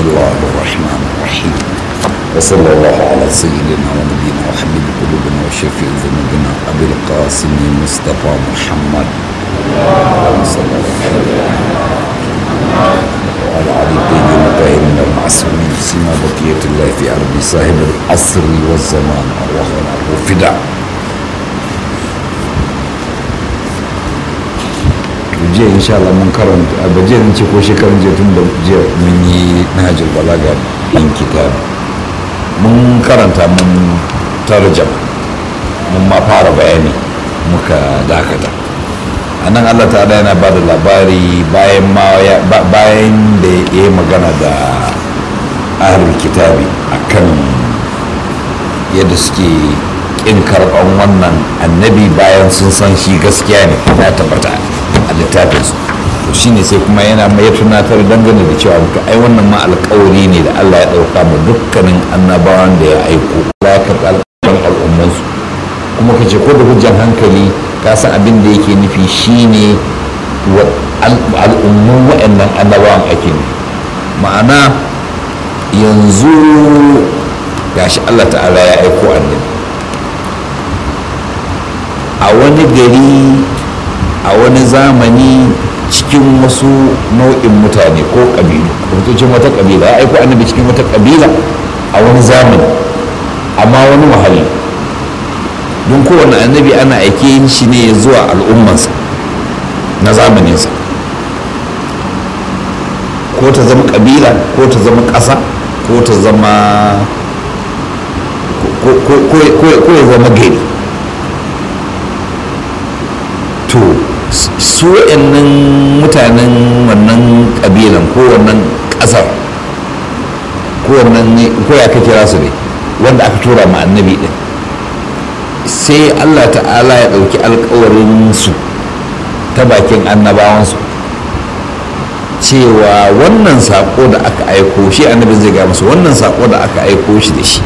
الله الرحمن الرحيم وصلى الله على سيدنا ونبينا وحبيب قلوبنا وشفيع ذنوبنا أبي القاسم مصطفى محمد صلى الله عليه وسلم وعلى آل الطيبين الطاهرين المعصومين سيما بقية الله في أرض صاحب العصر والزمان أرواحنا وفداء. jiya insha Allah mun karanta a jiya ce ko shekarun jiya tun da jiya mun yi nahajul balaga in kitab mun karanta mun tarjama mun ma fara bayani muka dakata a nan Allah ta'ala yana ba da labari bayan da ya yi magana da ahlul kitabi akan yadda suke kin karɓan wannan annabi bayan sun san shi gaskiya ne ya tabbata a littafinsu to shine sai kuma yana mai tunatar dangane da cewa muka ai wannan ma alƙawari ne da Allah ya ɗauka ma dukkanin annabawan da ya aiko ya karɓi alƙawarin al'ummansu kuma ka ce ko da hujjan hankali ka san abin da yake nufi shine al'ummun wa'annan annabawan ake ne ma'ana yanzu gashi Allah ta'ala ya aiko annabi a wani gari a wani zamani cikin wasu nau'in mutane ko ƙabilu cikin wata ƙabila ya aiko annabi cikin wata ƙabila a wani zamani amma wani mahalli don kowane annabi ana aike shi ne zuwa al'ummansa na zamaninsa ko ta zama ƙabila ko ta zama ƙasa ko ta zama ko ya zama gari to su wa'annan mutanen wannan ƙabilan ko wannan ƙasar ko ya ka kira su ne wanda aka tura ma annabi ɗin sai Allah ta'ala ya ɗauki alkawarin su ta bakin annabawansu cewa wannan saƙo da aka aiko shi annabin zai ga musu wannan saƙo da aka aiko shi da shi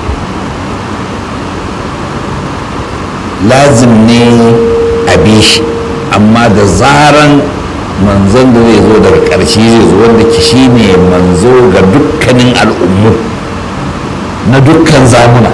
lazim ne a bi shi amma da zaran manzon da zai zo daga ƙarshe zai zo wanda ki shi ne manzo ga dukkanin al'ummu na dukkan zamuna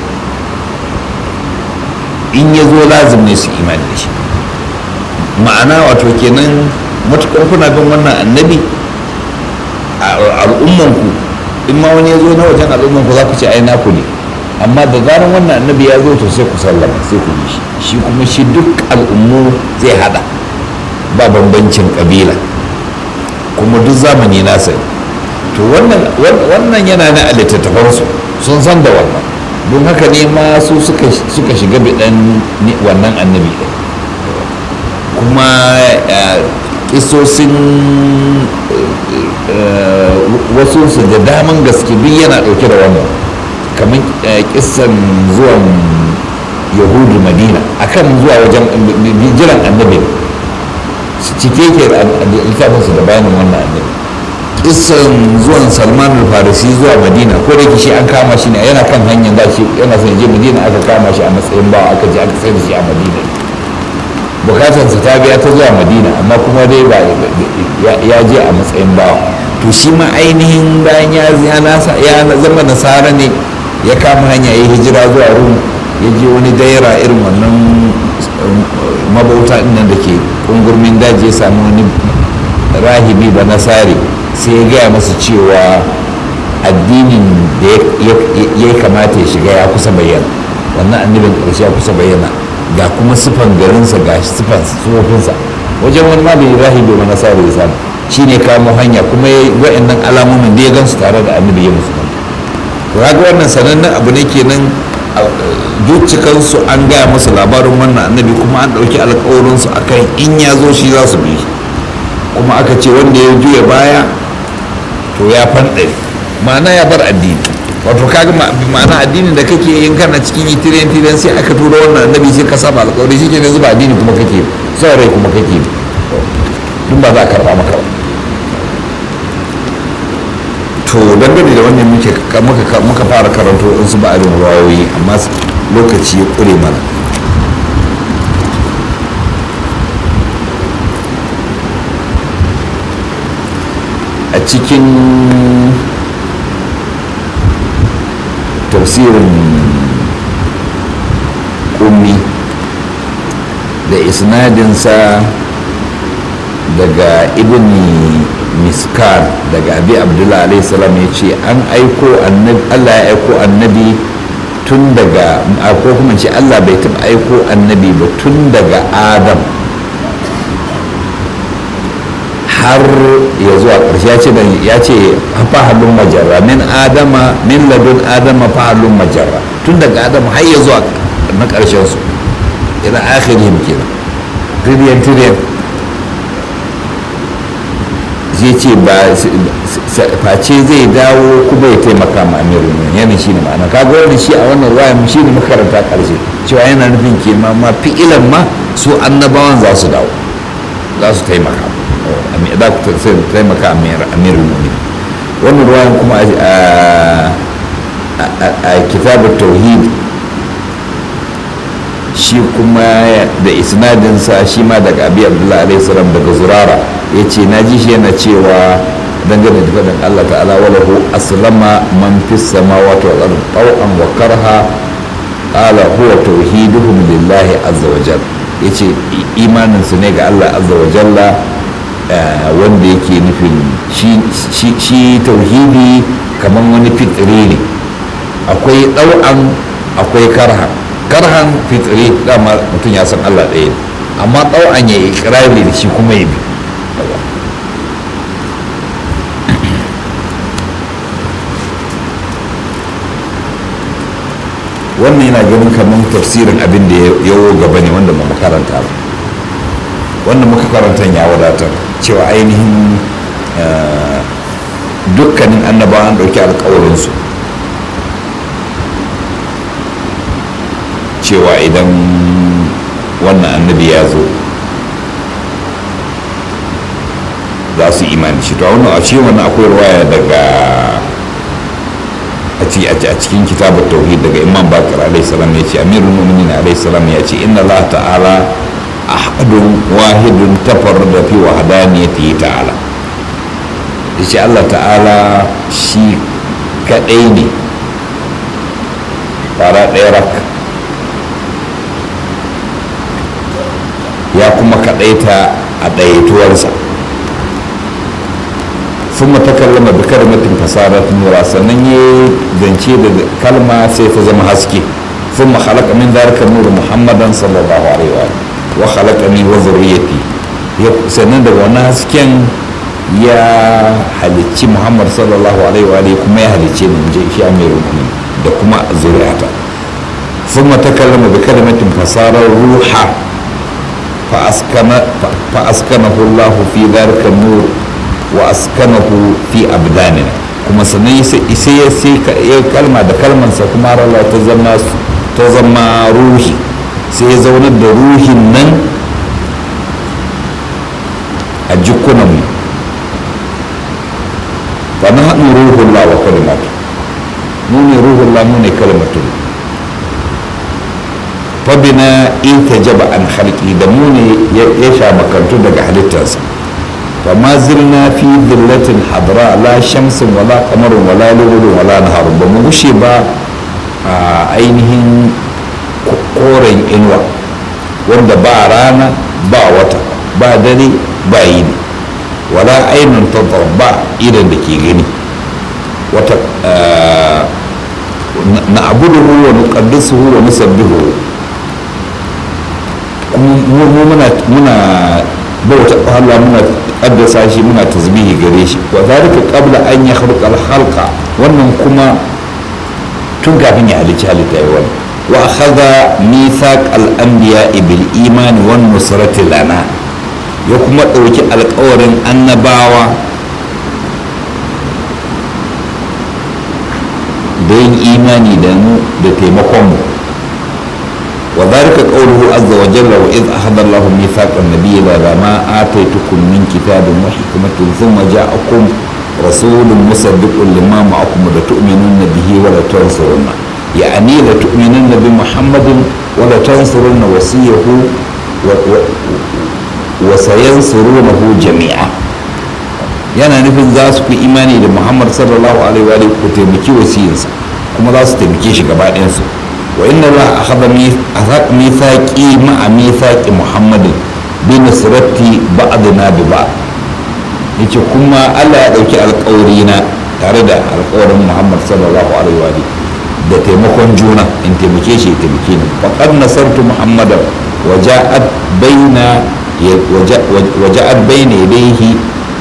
in ya zo lazim ne su imani da shi ma'ana wato kenan matuƙar kuna bin wannan annabi a al'ummanku in ma wani ya zo na wajen al'ummanku za ku ce ai naku ne amma da zaran wannan annabi ya zo to sai ku sallama sai ku yi shi kuma shi duk al'ummu zai hada ba bambancin kabila kuma duk zamani nasa to wannan yana na a littattafansu sun san da wannan don haka ne ma su suka shiga bidan wannan annabi ɗin kuma kisosin wasu su da daman gaske duk yana ɗauke da wannan kamar kissan zuwan yahudu madina akan zuwa wajen jiran annabi cike ke littafinsu da bayanin wannan annabi kissan zuwan salman al-farisi zuwa madina ko da shi an kama shi ne yana kan hanyar da shi yana son je madina aka kama shi a matsayin bawa aka je aka sai da shi a madina bukatarsa ta biya ta zuwa madina amma kuma dai ba ya je a matsayin bawa to shi ma ainihin bayan ya zama nasara ne ya kama hanya ya hijira zuwa rum ya je wani daira irin wannan mabauta nan da ke kungurmin daji ya sami wani rahibi da nasari sai ya gaya masa cewa addinin da ya kamata ya shiga ya kusa bayyana wannan annabin ƙarshe ya kusa bayyana ga kuma sifan garinsa ga sifan tsofinsa wajen wani malami rahibi da nasari ya samu shi ne kamo hanya kuma ya wa'annan alamomin da ya gansu tare da annabi ya musulunta raga wannan sanannen abu ne kenan zucikansu an gaya musu labarin wannan annabi kuma an ɗauki alkawarinsu akan in ya zo shi za su bi kuma aka ce wanda ya juya baya to ya fanɗari ma'ana ya bar addini wato kaga ma'ana addini da kake yin kana cikin yi tiren sai aka tura wannan annabi sai ka saba alkawari shi ke ne zuba addini kuma kake son rai kuma kake duk ba za a karɓa maka ba to dangane da wannan muka fara karanto in su ba'arin rawayoyi amma lokaci ya ƙure mana a cikin tafsirin ummi da isnadinsa daga ibn miskar daga abi abdullah alaihi salam ya ce an aiko annabi, Allah ya aiko annabi tun daga, ko kuma ce Allah bai taɓa aiko annabi ba tun daga adam har ya zuwa ƙarshe. ya ce fahalun majarra min ladun adama fahalun majarra, tun daga adam har ya zuwa na ƙarshen su ila akhirihim kenan tiriyan zai ce ba face zai dawo kuma ya taimaka ma amirul mu'minin, yana shi ne ma'ana. kaga wannan shi a wannan ruwaya shi ne makaranta ƙarshe cewa yana nufin ke ma fi'ilan ma su annabawan za su dawo, za su taimaka, za ku taimaka amirul mu'minin. wannan ruwayan kuma a kitabut tauhid shi kuma da isnadinsa shi ma daga abi abdullahi alaihi salam daga zurara ya ce na ji shi yana cewa dangane da faɗin Allah ta'ala walahu aslama man fis samawati wal ardi taw'an wa karha qala huwa tauhiduhum lillahi azza wa jalla, yace imanin su ne ga Allah azza wa jalla, wanda yake nufin shi tauhidi kaman wani fitri ne, akwai ɗau'an akwai karhan fitri, dama mutum ya san Allah ɗaya ne, amma ɗau'an ya yi ikirari da shi kuma ya bi. wannan yana ganin kamar tafsirin abin da ya yawo gaba ne wanda ba mu karanta ba. wannan muka karanta ya wadatar cewa ainihin dukkanin annabawa an ɗauki alkawarinsu cewa idan wannan annabi ya zo za su imani shi. to wannan a ce wannan akwai ruwaya daga a cikin kitabut tauhid daga imam bakar alaihi salam ya ce amirul mu'minin alaihi salam ya ce inna Allah ta'ala ahadun wahidun tafarrada fi wahdaniyatihi ta'ala, yace Allah ta'ala shi kadai ne fara ɗaya rak, ya kuma kadaita a ɗayatuwarsa. ثم تكلم بكلمة فصارت نورا، sannan ya zance da kalma sai ta zama haske. ثم خلق من ذلك النور محمدا صلى الله عليه وآله وخلقني وذريتي، sannan daga wannan hasken ya halicci Muhammad sallallahu alaihi wa alihi kuma ya halicce ni inji shi amirul mu'minin da kuma zuriyata. ثم تكلم بكلمة فصار روحا فأسكنه الله في ذلك النور wa askanahu fi abdanina, kuma sannan sai ya kalma da kalmansa kuma Allah ta zama ruhi, sai ya zaunar da ruhin nan a jikunanmu. fa na haɗin ruhullah wa kalimatu, mu ne ruhullah mu ne kalimatu. fa bina ita jaba an halki, da mu ne ya sha makantu daga halittarsa. فما زلنا في ذلة حضراء لا شمس ولا قمر ولا ليل ولا نهار، بمغشي با ainihin koren inuwa wanda ba rana ba wata ba dare ba yini, wala ainun tatar ba idan da ke gani wata na abuduhu wa nuqaddisuhu wa nusabbihu, muna bauta Allah, muna kaddasa shi, muna tasbihi gare shi. wa zalika qabla an yakhluqa al-khalqa, wannan kuma tun kafin ya halicci halitta ya wani. wa akhadha mithaq al-anbiya bil iman wan nusrati lana, ya kuma dauki alƙawarin annabawa da yin imani da mu da taimakon mu. وذلك قوله عز وجل وإذ أخذ الله ميثاق النبي لما آتيتكم من كتاب وحكمة ثم جاءكم رسول مصدق لما معكم لتؤمنن به ولتنصرن، يعني لتؤمنن بمحمد ولتنصرن وصيه وسينصرونه جميعا. yana nufin za su fi imani da Muhammad sallallahu alaihi wa ku taimaki wasiyarsa kuma za su taimake shi gaba ɗayansu. wa inna Allah akhadha mithaqi ma'a mithaqi Muhammadin bi nusrati ba'dina bi ba'd. yace kuma Allah ya dauki alƙawari na tare da alƙawarin Muhammad sallallahu alaihi wa alihi da taimakon juna, in taimake shi ya taimake ni. faqad nasartu Muhammadan wa ja'at bayna yadayhi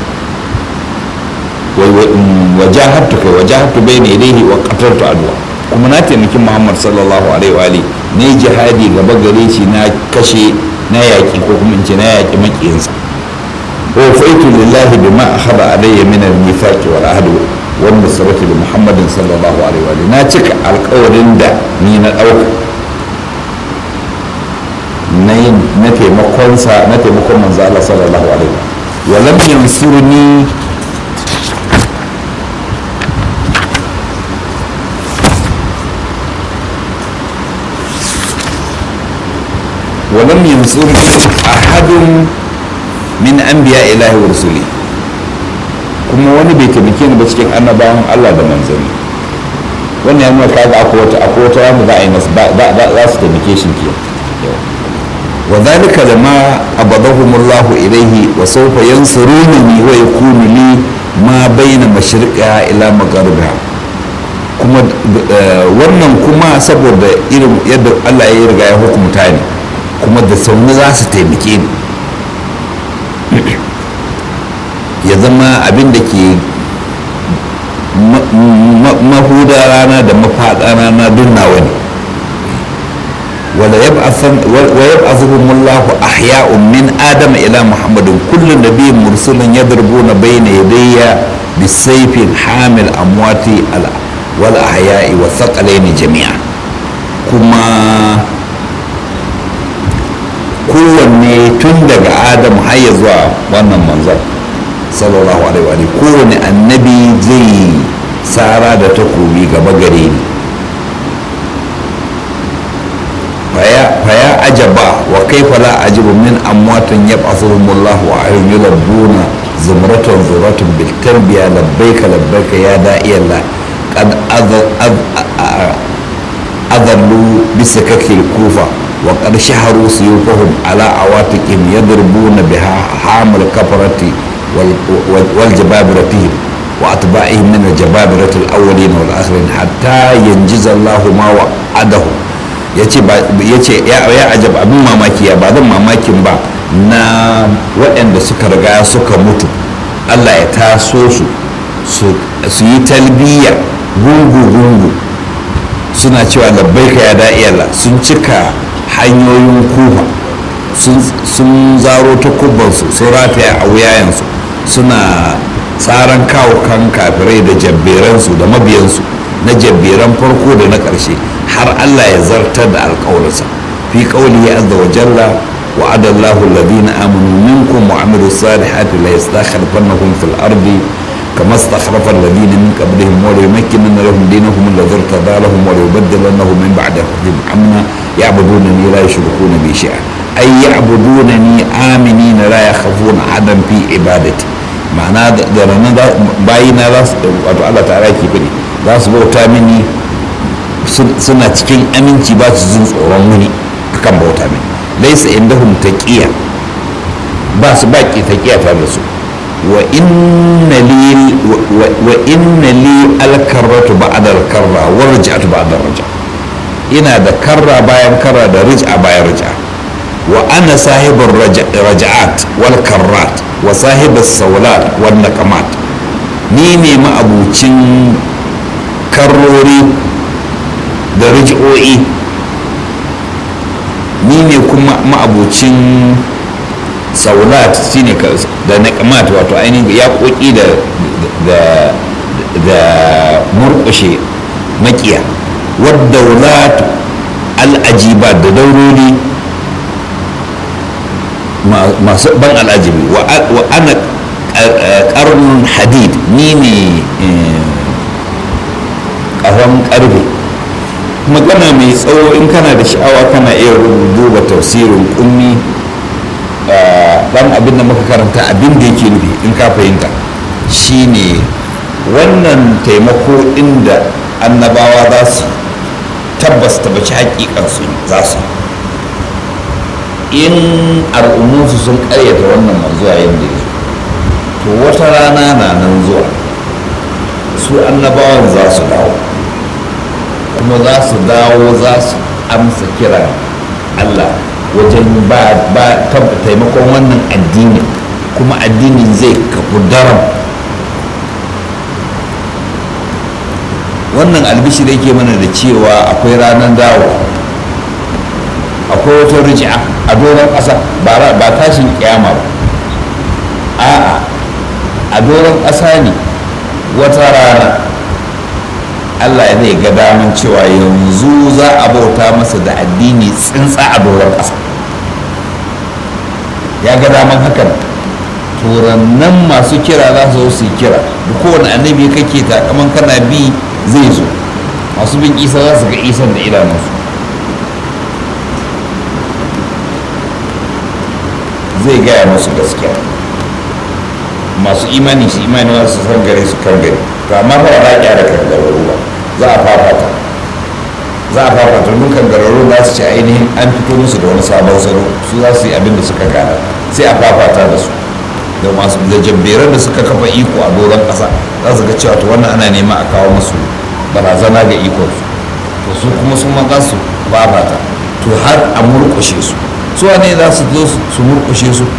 wajahatu bayna yadayhi wa qataltu adwa. kuma na taimaki Muhammad sallallahu alaihi wa alihi ne jihadi gaba gare shi, na kashe, na yaƙi, ko kuma in ce na yaƙi maƙiyinsa. wa faitu lillahi bima akhadha alayya min al-mithaqi wal ahd wal nusrati li Muhammadin sallallahu alaihi wa alihi. na cika alƙawarin da ni na ɗauka na taimakonsa, na taimakon manzo Allah sallallahu alaihi wa alihi. wa lam yansurni ولم ينصرني أحد من أنبياء الله ورسله. kuma wani bai taimake ni ba cikin annabawan Allah da manzanni. wannan ya nuna kaga akwai wata wanda za a yi za su taimake shi ke. wa dhalika lama abadahumullahu ilayhi wa sawfa yansuruni wa yakunu li ma bayna mashriqiha ila magharibiha. kuma wannan kuma saboda irin yadda Allah ya riga ya hukunta ni, kuma da sauni za su taimake ni, ya zama abin da ke mahuda rana da mafaɗa rana dunnawa ne. ويبعثهم الله أحياء من آدم إلى محمد كل نبي مرسل يضربون بين يدي بالسيف حامل أموات والأحياء والثقلين جميعا. كما kowanne tun daga Adam har ya zuwa wannan manzon sallallahu alaihi wa alihi, kowanne annabi zai tsara da takobi gaba gare ni. faya ajaba wa kaifa la ajibu min amwatin yab'athuhumullahu wa ayyun yulabbuna zumratan zuratun bil tarbiya labbaika labbaika ya da'iyallah qad adallu bisakakil kufa wa qad shaharu suyufahum ala awatiqim yadribuna biha hamil kafarati wal jababirati wa atba'ihim min al jababirati al awwalin wal akhirin hatta yanjiza Allahu ma wa'adahu. ya ce ya ajab, abin mamaki ya ba zan mamakin ba na waɗanda suka riga suka mutu, Allah ya taso su yi talbiya gungu-gungu suna cewa labbaika ya da'iyala, sun cika hanyoyin kufa, sun zaro takubansu sun rataya a wuyayensu, suna tsaran kawo kan kafirai da jabberansu da mabiyansu na jabberan farko da na ƙarshe, har Allah ya zartar da alƙawarinsa fi qawlihi azza wa jalla wa'ada Allahu alladhina amanu minkum wa 'amilus salihati la yastakhlifannahum fil ardi kama istakhlafa alladhina min qablihim wa la yumakkinanna lahum dinahum alladhi irtada lahum wa la yubaddilannahum min ba'di khawfihim amna ya'budunani la yushrikuna bi shay'a ay ya'budunani aminina la yakhafuna ahadan fi ibadati. ma'ana da ranar bayina za su, wato Allah ta'ala ke fadi, za su bauta mini suna cikin aminci, ba su jin tsoron wani akan bauta mini. laisa indahum taqiya, ba su baki taqiya tare da su. wa inna li al-karratu ba'da al-karra wa raj'atu ba'da ar-raj'a. ina da karra bayan karra da rij'a bayan rij'a. wa ana sahibur raj'at wal karrat wa sahibus sawlat wan naqamat. ni ne ma'abucin karrori da rij'o'i, ni ne kuma ma'abucin saulat shine da naqamat, wato ainihin yaƙoƙi da murƙushe maƙiya, wadda wulat al'ajiba da dauroli masu ban al'ajibi. wa ana ƙarnun hadid, ni ne ƙahon ƙarfe. magana mai tsawo in kana da sha'awa kana iya duba tafsirin ƙummi, ɗan abin da muka karanta abin da yake nufi in ka fahimta shine wannan taimako inda annabawa za su tabbas tabbaci hakikansu za su in al'ummunsu sun karyata wannan manzo yayin da ya zo to wata rana na nan zuwa su annabawan za su dawo kuma za su dawo za su amsa kira Allah wajen ba taimakon wannan addini kuma addinin zai kafu daram. wannan albishir yake mana da cewa akwai ranar dawo, akwai wata riji'a a doron ƙasa ba tashin kiyama ba, a'a a doron ƙasa ne wata rana Allah ya zai ga daman cewa yanzu za a bauta masa da addini tsintsa a doron ƙasa, ya ga daman hakan. turannan masu kira za su zo su kira da kowane annabi kake takaman kana bi zai zo, masu bin isa za su ga isan da idanunsu, zai gaya musu gaskiya. masu imani su imani wasu san gare su kan gari, to amma ba za a kyara kangararru ba, za a fafata mun kangararru za su ci ainihin an fito musu da wani sabon salo, su za su yi abin da suka gada, sai a fafata da su da masu da jamberan da suka kafa iko a doron ƙasa za su ga cewa to wannan ana nema a kawo musu barazana ga ikonsu, to su kuma sun maka su fafata to har a murƙushe su. su ne za su zo su murƙushe su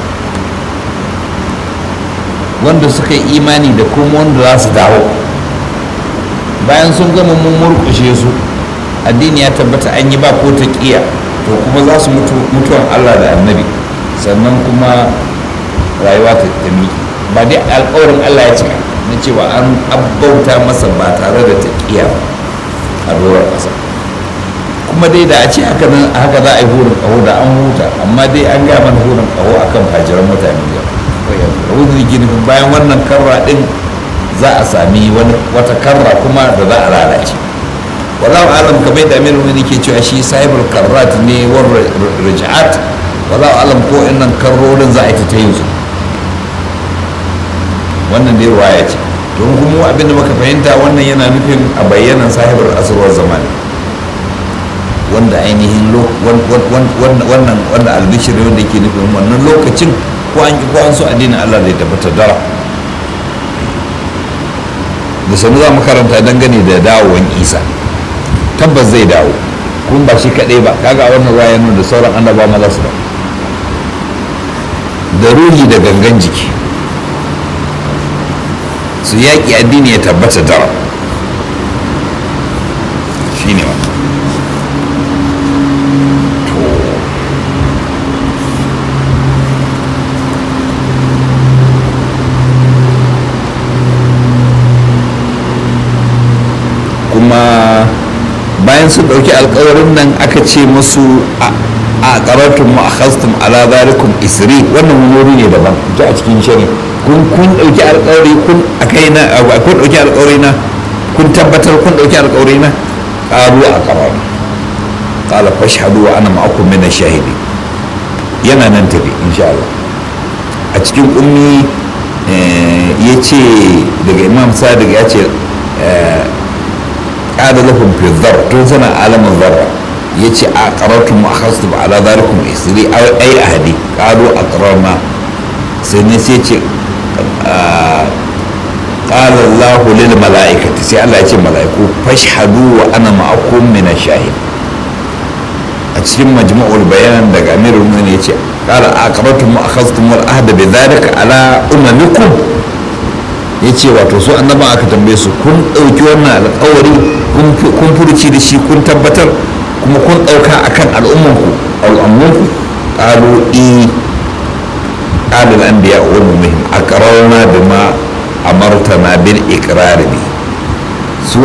wanda suka yi imani da kuma wanda za su dawo bayan sun gama mun murƙushe su, addini ya tabbata an yi ba ko ta ƙiya, to kuma za su mutuwan Allah da annabi, sannan kuma rayuwa ta miƙe. ba dai alƙawarin Allah ya cika na cewa an abbauta masa ba tare da ta ƙiya a doron ƙasa. kuma dai da a ce haka za a yi hurin ƙaho da an huta, amma dai an gaya mana hurin ƙaho akan fajiran mutane da bayan wannan karra din za a sami wata karra kuma da za a lalace. wallahu alam kamar da amir wani ke cewa shi sahibul karrat ne war raj'at, wallahu alam ko innan karrorin za a yi ta yin su. wannan dai ruwaya ce, don kuma abin da muka fahimta wannan yana nufin a bayyanan sahibul asrwar zamani, wanda ainihin wannan albishir wanda ke nufin wannan lokacin ko an ki ko an so addinin Allah zai tabbata dara. da sanu za mu karanta dangane da dawowan Isa, tabbas zai dawo kuma ba shi kaɗai ba, kaga wannan ruwaya nuna da sauran annaba ma za su dawo da ruhi da gangan jiki su yaƙi addini ya tabbata dara. shi ne wannan. kuma bayan sun ɗauki alkawarin nan aka ce musu a ƙaratun mu a khastum ala zalikum isri, wannan wuri ne daban ji a cikin shari kun ɗauki alkawari kun ɗauki alkawari na kun tabbatar kun ɗauki alkawari na ƙaru a ƙararru ƙala fashhadu wa ana ma'akum min ash-shahidi, yana nan tafi insha Allah. a cikin ummi ya ce daga imam sadiq ya ce قال لهم في الذر تنسنا عالم الذر يتي أقررتم وأخذتم على ذلكم إسري أو أي أهدي قالوا أقررنا سنسيتي قال الله للملائكة سي الله يتي ملائكة فاشهدوا وأنا معكم من الشاهد أتشم مجموع البيان دق أمير المؤمنين يتي قال أقررتم وأخذتم العهد بذلك على أممكم ya ce wato su annaban aka tambaye su kun ɗauki wannan alƙawari kun furuci da shi kun tabbatar kuma kun ɗauka a kan al'ummanku ƙalu ƙalil an biya wa muhim a ƙararna da ma amartana bil iqrari bi su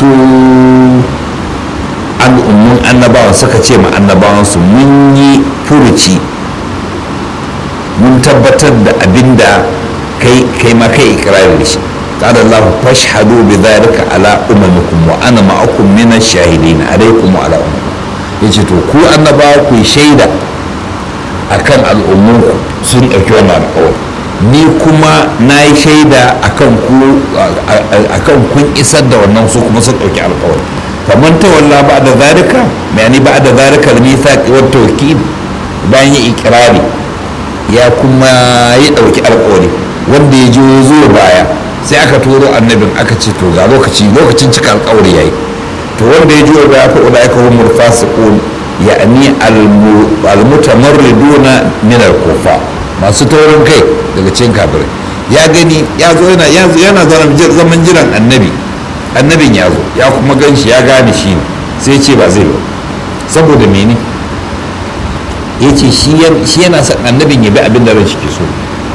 al'ummun annabawan suka ce ma annabawan su mun yi furuci mun tabbatar da abinda kai ma kai ikrari da shi. qala Allah fashhadu bi dhalika ala umamikum wa ana ma'akum min ash-shahidin alaykum wa ala umamikum, yace to ku annaba ku shaida akan al'ummunku sun dauki wannan alƙawari ni kuma na yi shaida akan kun isar da wannan, su kuma sun ɗauki alkawari. faman tawalla ba da zarika yani ba da zarika al-mithaq wa tawkid, bayan ya ikirari ya kuma ya ɗauki alkawari, wanda ya je zuwa baya sai aka turo annabin aka ce to ga lokacin cika alkawari yayi, to wanda ya juya baya fa ulaika humul fasiqun ya'ni al-mutamarriduna min al-kufa, masu taurin kai daga cikin kafirai. ya gani ya zo yana zaman jiran annabin ya zo ya kuma gan shi ya gane shi ne, sai ce ba zai ba. saboda mene? ya ce shi yana son annabin ya bi abin da ran shi ke so,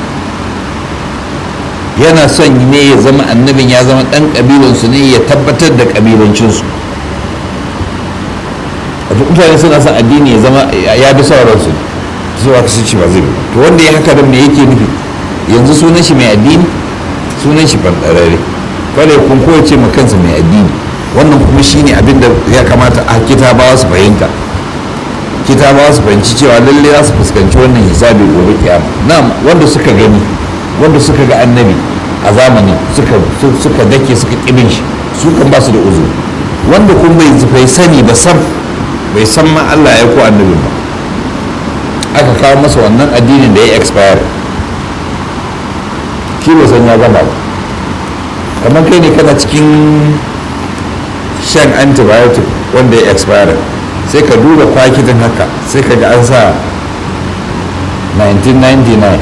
yana son ne ya zama annabin ya zama ɗan ƙabilansu ne, ya tabbatar da ƙabilancinsu. mutane suna son addini ya zama ya bi sauransu su aka sun ce ba zai bi. to wanda ya haka don me yake nufi? yanzu sunan shi mai addini, sunan shi fanɗarare, kada ya kun kowace ma kansa mai addini. wannan kuma shine abin da ya kamata a kitabawa su fahimta, kitabawa su fahimci cewa lalle za su fuskanci wannan hisabi gobe kiyama. na wanda suka gani, wanda suka ga annabi a zamanin suka dake suka kibin shi, su kan ba su da uzuri. wanda kuma bai sani ba sam, bai san ma Allah ya ko annabi ba, aka kawo masa wannan addinin da ya expire, shi bai san ya gama ba. kamar kai ne kana cikin shan antibiotic wanda ya expire, sai ka duba kwakitin haka sai ka ga an sa 1999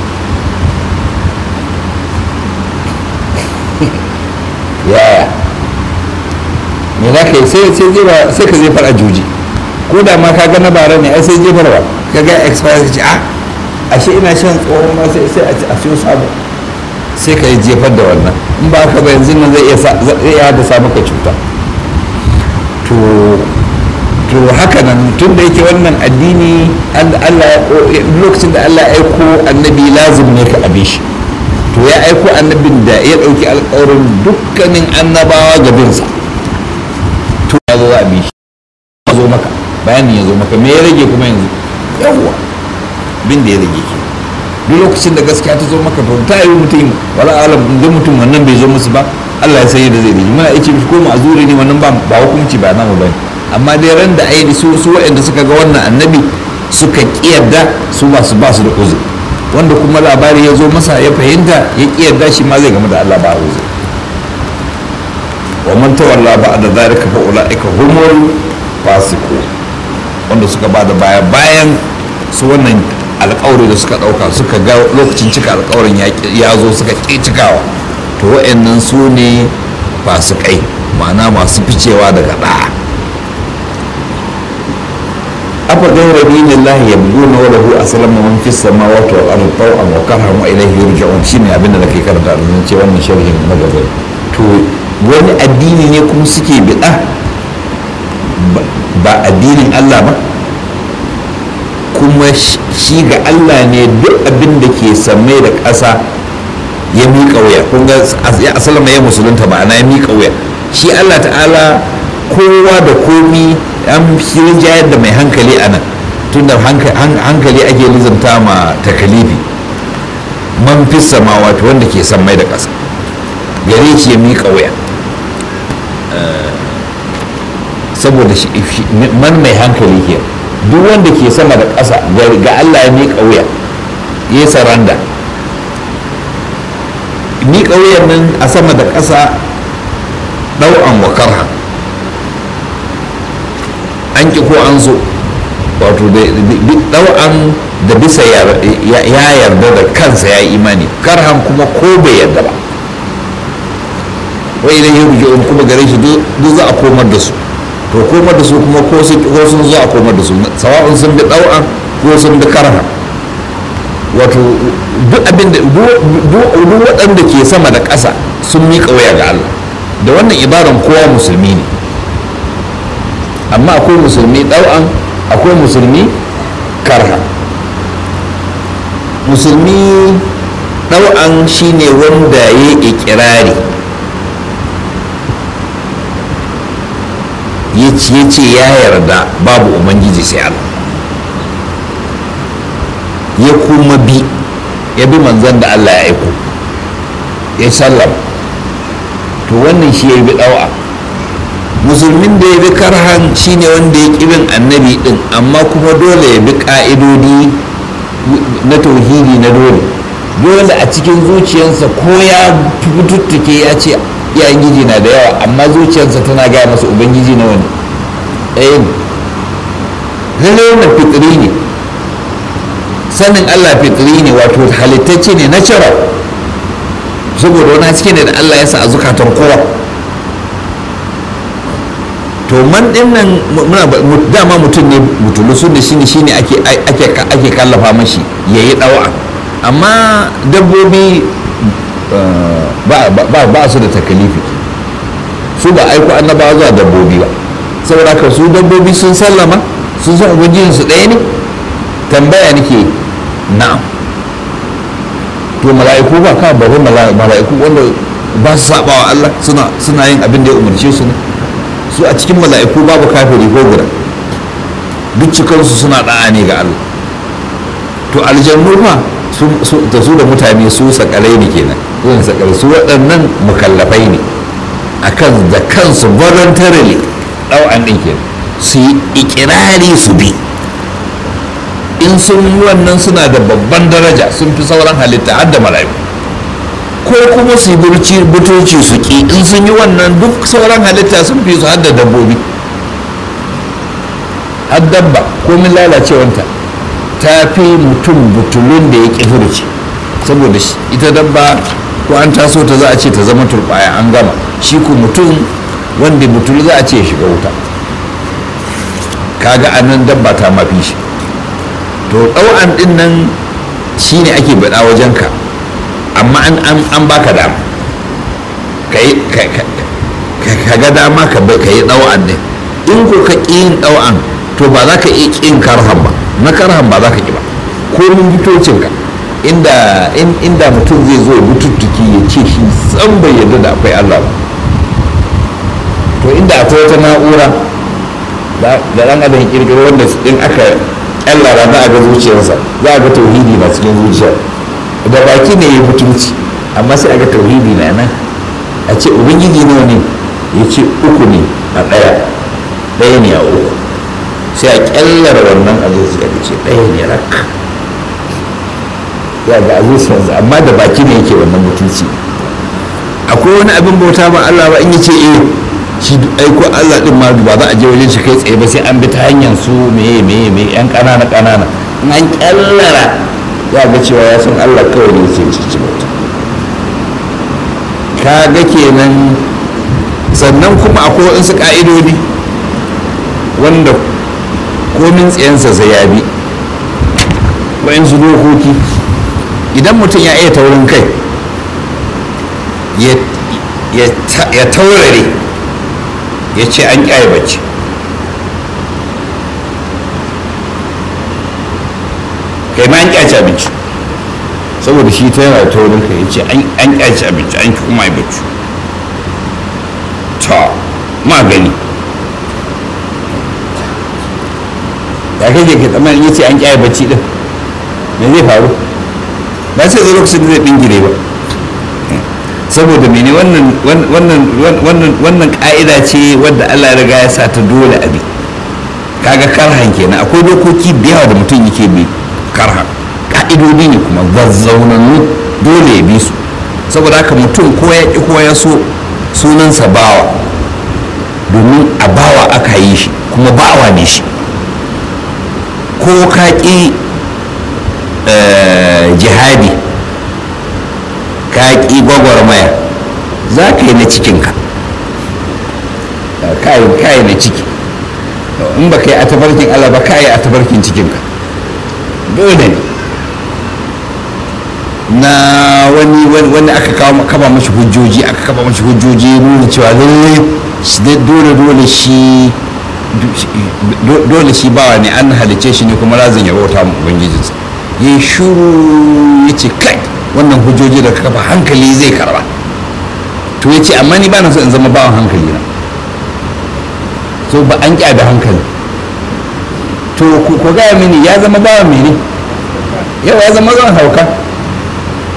yaya me za ka yi? sai ka jefar a juji, ko da ma ka ga na bara ne ai sai jefarwa ka ga expire ka ce ashe ina shan tsohon ma sai a siyo sabo, sai ka yi jefar da wannan. in ba ka ba yanzu nan zai iya haddasa maka cuta. to haka nan tun da yake wannan addini lokacin da Allah ya aiko annabi lazim ne ka abe shi, to ya aiko annabin da ya ɗauki alƙawarin dukkanin annabawa gabinsa, to ya zo a bi shi, ya zo maka bayanin, ya zo maka me ya rage kuma yanzu? yawwa bin da ya rage ke duk lokacin da gaskiya ta zo maka, to ta yi mutum wala alam idan mutum wannan bai zo musu ba, Allah ya sanya da zai rage. muna aiki ko mu azuri ne wannan ba hukunci ba namu bane, amma dai ran da aini su waɗanda suka ga wannan annabi suka kiyarda su ba su da uzuri, wanda kuma labari ya zo masa ya fahimta ya kiyarda shi ma zai game da Allah ba uzuri. wa man tawalla ba'da dhalika fa ulaika humul fasiqun, wanda suka bada baya bayan su wannan alƙawari da suka ɗauka, suka ga lokacin cika alƙawarin ya zo suka ƙi cikawa, to wa'annan su ne fasikai, ma'ana masu ficewa daga ɗa'a. afa ghayra dinillahi yabghuna wa lahu aslama man fis samawati wal ardi taw'an wa karhan wa ilayhi yurja'un, shine abin da nake karanta da ce wannan sharhin na gaba. to wani addini ne kuma suke bida ba addinin Allah ba, kuma shi ga Allah ne duk abin da ke samme da ƙasa ya miƙa wuya. kun ga ya asalama ya musulunta ma'ana ya miƙa wuya. shi Allah ta'ala kowa da komi an rinjayar da mai hankali a nan, tun da hankali ake lizanta ma takalifi. man fi samawa wanda ke sammai da ƙasa gare shi ya miƙa wuya, saboda shi man mai hankali ke duk wanda ke sama da ƙasa ga Allah ya miƙa wuya, ya yi saranda. miƙa wuyan nan a sama da ƙasa ɗau'an wa karhan, an ƙi ko an so, wato ɗau'an da bisa ya yarda da kansa ya yi imani, karhan kuma ko bai yarda ba. wai idan ya rujo kuma gare shi duk za a komar da su, to komar da su kuma ko sun zo a komar da su, sawa'un sun bi ɗau'an ko sun bi karhan. wato duk waɗanda ke sama da ƙasa sun miƙa waya ga Allah. da wannan ibaran kowa musulmi ne, amma akwai musulmi ɗau'an, akwai musulmi karha. musulmi ɗau'an shine wanda ya yi ikirari, ya ce ya yarda babu ubangiji sai Allah, ya kuma bi ya bi manzon da Allah ya aiko ya sallam, to wannan shi ya bi ɗau'a. Musulmin da ya bi karhan shine wanda ya ƙi bin annabi ɗin, amma kuma dole ya bi ƙa'idodi na tauhidi na dole a cikin zuciyarsa, ko ya tuttuke ya ce iyayen giji na da yawa, amma zuciyarsa tana gaya masa ubangiji na wani ɗaya ne. Lalle fitri ne, sanin Allah fitri ne, wato halittacce ne, natural, saboda wani haske ne da Allah ya sa a zukatan kowa. To man din nan dama mutum ne butulu, sun da shine ake kallafa mashi yayi dawa, amma dabbobi ba su da takalifi, su ba aiko annabawa zuwa dabbobi ba, saboda haka su dabbobi sun sallama, sun san ubangijin su ɗaya ne. Tambaya nake, na'am, to mala'iku ba ka bari mala'iku wanda ba su saba wa Allah suna yin abin da ya umarce su ne. Su a cikin mala'iku babu kafiri ko guda, duk cikansu suna da'a ne ga Allah. To aljannu fa da su da mutane su sakalai ne kenan, su waɗannan mukallafai ne akan da kansu voluntarily ɗau'an ɗin kenan, su yi ikirari su bi. In sun yi wannan suna da babban daraja, sun fi sauran halitta har da mala'iku. Ko kuma su yi butulci su ki, in sun yi wannan duk sauran halitta sun fi su har da dabbobi. Har dabba komin lalacewanta ta fi mutum butulun da ya ƙi furci, saboda ita dabba ko an taso ta za a ce ta zama turbaya an gama, shi ku mutum wanda butulu za a ce shiga wuta. Kaga anan dabba ta mafi shi. To ɗau'an ɗin nan shi ne ake baɗa wajen ka, amma an baka dama ka ga dama ka yi ɗau'an ɗin. In ko ka ƙi yin ɗau'an, to ba za ka iya ƙin karhan ba, na karhan ba za ka ƙi ba, komin bitocinka. Inda mutum zai zo bututtuki ya ce shi san bai yarda da akwai Allah ba, to inda akwai wata na'ura da ɗan adam kirkiro wanda in aka ƙallara za a ga zuciyarsa, za a ga tauhidi na cikin zuciya, da baki ne ya mutunci, amma sai a ga tauhidi na nan. A ce ubangiji nawa ne, ya ce uku ne a ɗaya ne a uku, sai a ƙallara wannan a zuciya da ce ɗaya ne rak, ya ga a zuciyarsa, amma da baki ne yake wannan mutunci. Akwai wani abin bauta ba Allah ba, in ya ce shi aiko Allah din ma ba za a je wajen shi kai tsaye ba, sai an bi ta hanyar su meye yan ƙanana in an ƙallara ya ga cewa ya san Allah kawai ne yake cikin bauta. Ka ga kenan. Sannan kuma akwai waɗansu ƙa'idodi wanda komin tsayensa sai ya bi, waɗansu dokoki. Idan mutum ya iya taurin kai ya taurare ya ce an ƙyaye bacci, kai ma an ƙyace abinci, saboda shi ta yana taurin kai ya ce an ƙyace abinci, an kuma yi bacci ta magani. Ya kai ke tsammanin ya ce an ƙyaye bacci ɗin me zai faru? Ba sai zai lokacin da zai ɗingire ba, saboda mene wannan ka'ida ce wadda Allah ya riga ya sa ta dole abi. Kaga karhan kenan, akwai dokoki da yawa da mutum yake bi karhan, ka'idodi ne kuma zazzaunannu, dole ya bi su. Saboda haka mutum ko ya ƙi ko ya so sunansa bawa, domin a bawa aka yi shi, kuma bawa ne shi. Ko ka ƙi jihadi, ka ƙi gwagwarmaya, za ka yi na cikinka, kayi na ciki. In ba ka yi a tafarkin Allah ba, ka yi a tafarkin cikinka, dole ne. Na wani aka kaba mashi hujjoji nuna cewa dole shi bawa ne, an halice shi ne kuma lazin ya bauta mu ubangijinsa. Ya yi shuru ya ce kai, wannan hujjoji da kafa hankali zai karba. To ya ce amma ni ba na so in zama bawan hankali na, so ba an ƙya da hankali. To ku gaya mini, ya zama bawan mene? Yau ya zama zan hauka,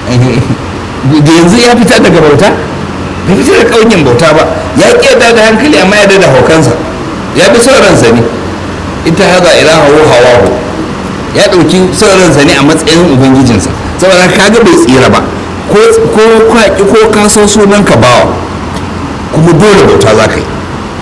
da yanzu ya fita daga bauta bai fita da ƙauyen bauta ba, ya ƙi yarda da hankali amma ya da haukansa, ya bi son ransa ne, ita haza ilaha hawahu, ya ɗauki son ransa ne a matsayin ubangijinsa. saboda kaga bai tsira ba, ko kwaƙi ko ka san sunan ka bawa, kuma dole bauta za ka yi.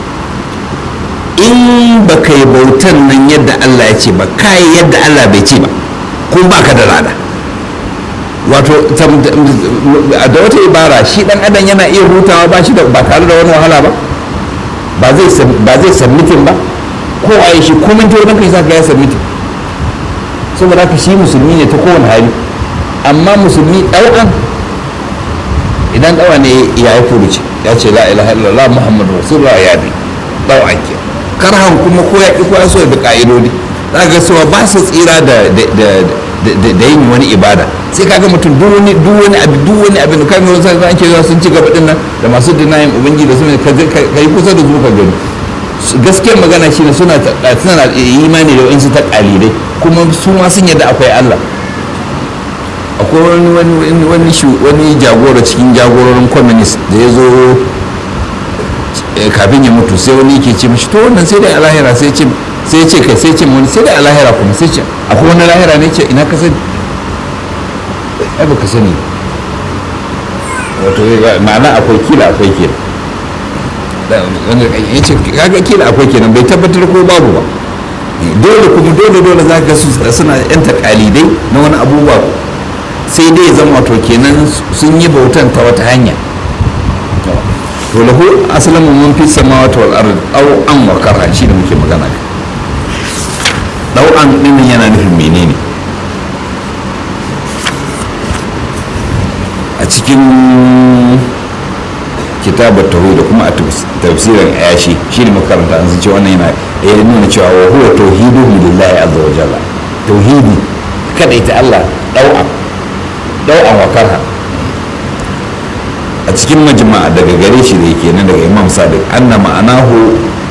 In ba ka yi bautan nan yadda Allah ya ce ba, ka yi yadda Allah bai ce ba, kuma ba ka da lada. Wato da wata ibara, shi dan adam yana iya hutawa ba tare da wani wahala ba, ba zai submitin ba, ko a yi shi komin ta wurin kai sa ka ya submitin. saboda haka shi musulmi ne ta kowane hali, amma musulmi ɗau'an, idan ɗawa ne ya yi furuci ya ce la ilaha illallah muhammadu rasulullah ya bi ɗau'an ke, karhan kuma ko ya ƙi ko ya so ya bi ƙa'idodi, za ga cewa ba su tsira da yin wani ibada. Sai kaga mutum duk wani abin da kan yi wasu an ke zuwa sun ci gaba dinnan da masu dinayin ubangiji da su ne ka yi kusa da zuwa ka gani. Gaskiyar magana shine suna imani da wa'insu ta kalidai, kuma su ma sun yadda akwai Allah. Akwai wani jagora cikin jagororin communist da ya zo kafin ya mutu, sai wani ke ce mashi to wannan sai dai a lahira, sai ce kai, sai ce wani sai dai a lahira, kuma sai ce akwai wani lahira ne, ce ina ka sani, ai ba ka sani. Wato ma'ana akwai kila ya ce kaga kila akwai kenan, bai tabbatar ko babu ba. dole za ka suna yan takalidai na wani abubuwa, sai dai zama wato kenan sun yi bautan ta wata hanya. to lahu aslamu mun fi samawati wal ard aw an wa karha, shi da muke magana ne. Dau an din yana nufin menene? A cikin kitabar tauhid da kuma a tafsirin ayashi shi ne makaranta an ce wannan yana nuna cewa wa huwa tauhiduhu lillahi azza wa jalla, tauhidi kada ita Allah dau'an wa karha. A cikin majma'a daga gare shi da yake nan daga Imam Sadiq, anna ma'anahu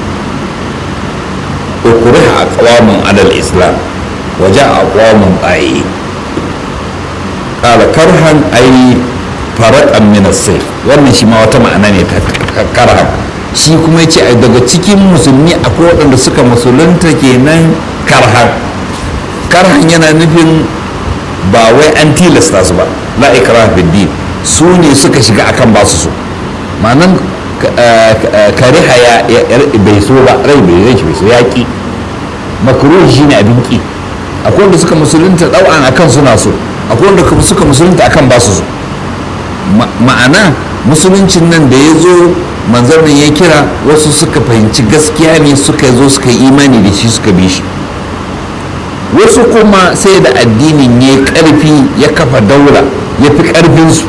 ukriha aqwamun alal islam wa ja'a aqwamun ta'i, qala karhan ay faraqan min as-sayf. wannan shi ma wata ma'ana ne ta karhan. Shi kuma yace daga cikin musulmi akwai waɗanda suka musulunta kenan karhan yana nufin ba wai an tilasta su ba, la ikraha fid din, su ne suka shiga akan ba su so. ma'anan kariha ya bai so ba, rai bai so, ya ki. makruh shine abin ki. akwai wanda suka musulunta dau'an akan suna so, akwai wanda suka musulunta akan ba su so. ma'ana musuluncin nan da ya zo manzon nan ya kira, wasu suka fahimci gaskiya ne, suka zo suka yi imani da shi, suka bi shi. wasu kuma sai da addinin ya karfi, ya kafa daula, ya fi karfinsu,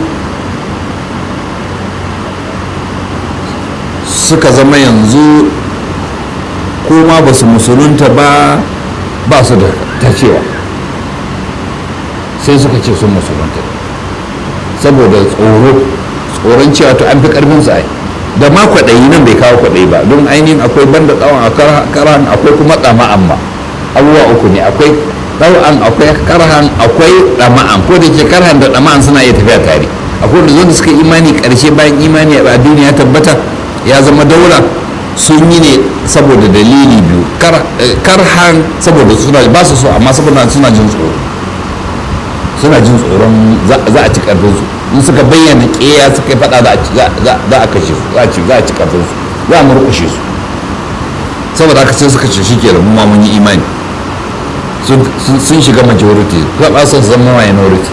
suka zama yanzu kuma ba su musulunta ba su da ta cewa, sai suka ce sun musulunta saboda tsoron cewa to an fi karfin su ai. da ma kwaɗayi nan bai kawo kwaɗayi ba, don ainihin akwai banda tsawon a karhan, akwai kuma tsama'an ba. abubuwa uku ne, akwai tsawon, akwai karhan, akwai tsama'an. ko da ke karhan da tsama'an suna iya tafiya tare. akwai da zuwa suka imani ƙarshe bayan imani a addini ya tabbata ya zama daula, sun yi ne saboda dalili biyu. karhan saboda suna ba su so, amma saboda suna jin tsoron za a ci karfinsu. in suka bayyana ƙeya suka yi faɗa za a kashe su, za a ci karfinsu, za a murƙushe su. saboda haka sai suka ce shi ke mu ma mun yi imani, sun shiga majority, suka ba su zama minority.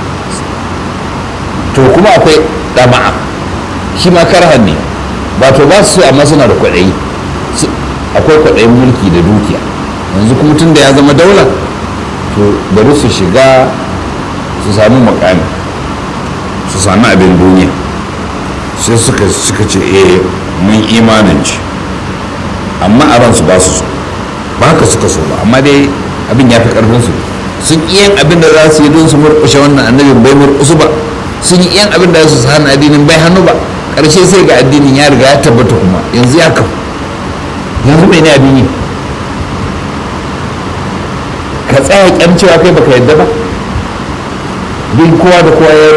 to kuma akwai ɗama'a, shi ma karhan ne, wato ba su so amma suna da kwaɗayi. akwai kwaɗayin mulki da dukiya. yanzu kuma tun da ya zama daula, to bari su shiga su sami makami, su sami abin duniya. sai suka ce mun imanin ci, amma a ransu ba su so, ba haka suka so ba, amma dai abin ya fi karfinsu. sun iya abin da za su yi don su murƙushe wannan annabin, bai murƙusu ba. sun yi iya abin da za su hana addinin, bai hannu ba. ƙarshe sai ga addinin ya riga ya tabbata, kuma yanzu ya kafu. yanzu mai ne abin yi? ka tsaya kyamcewa kai baka yadda ba? duk kowa da kowa ya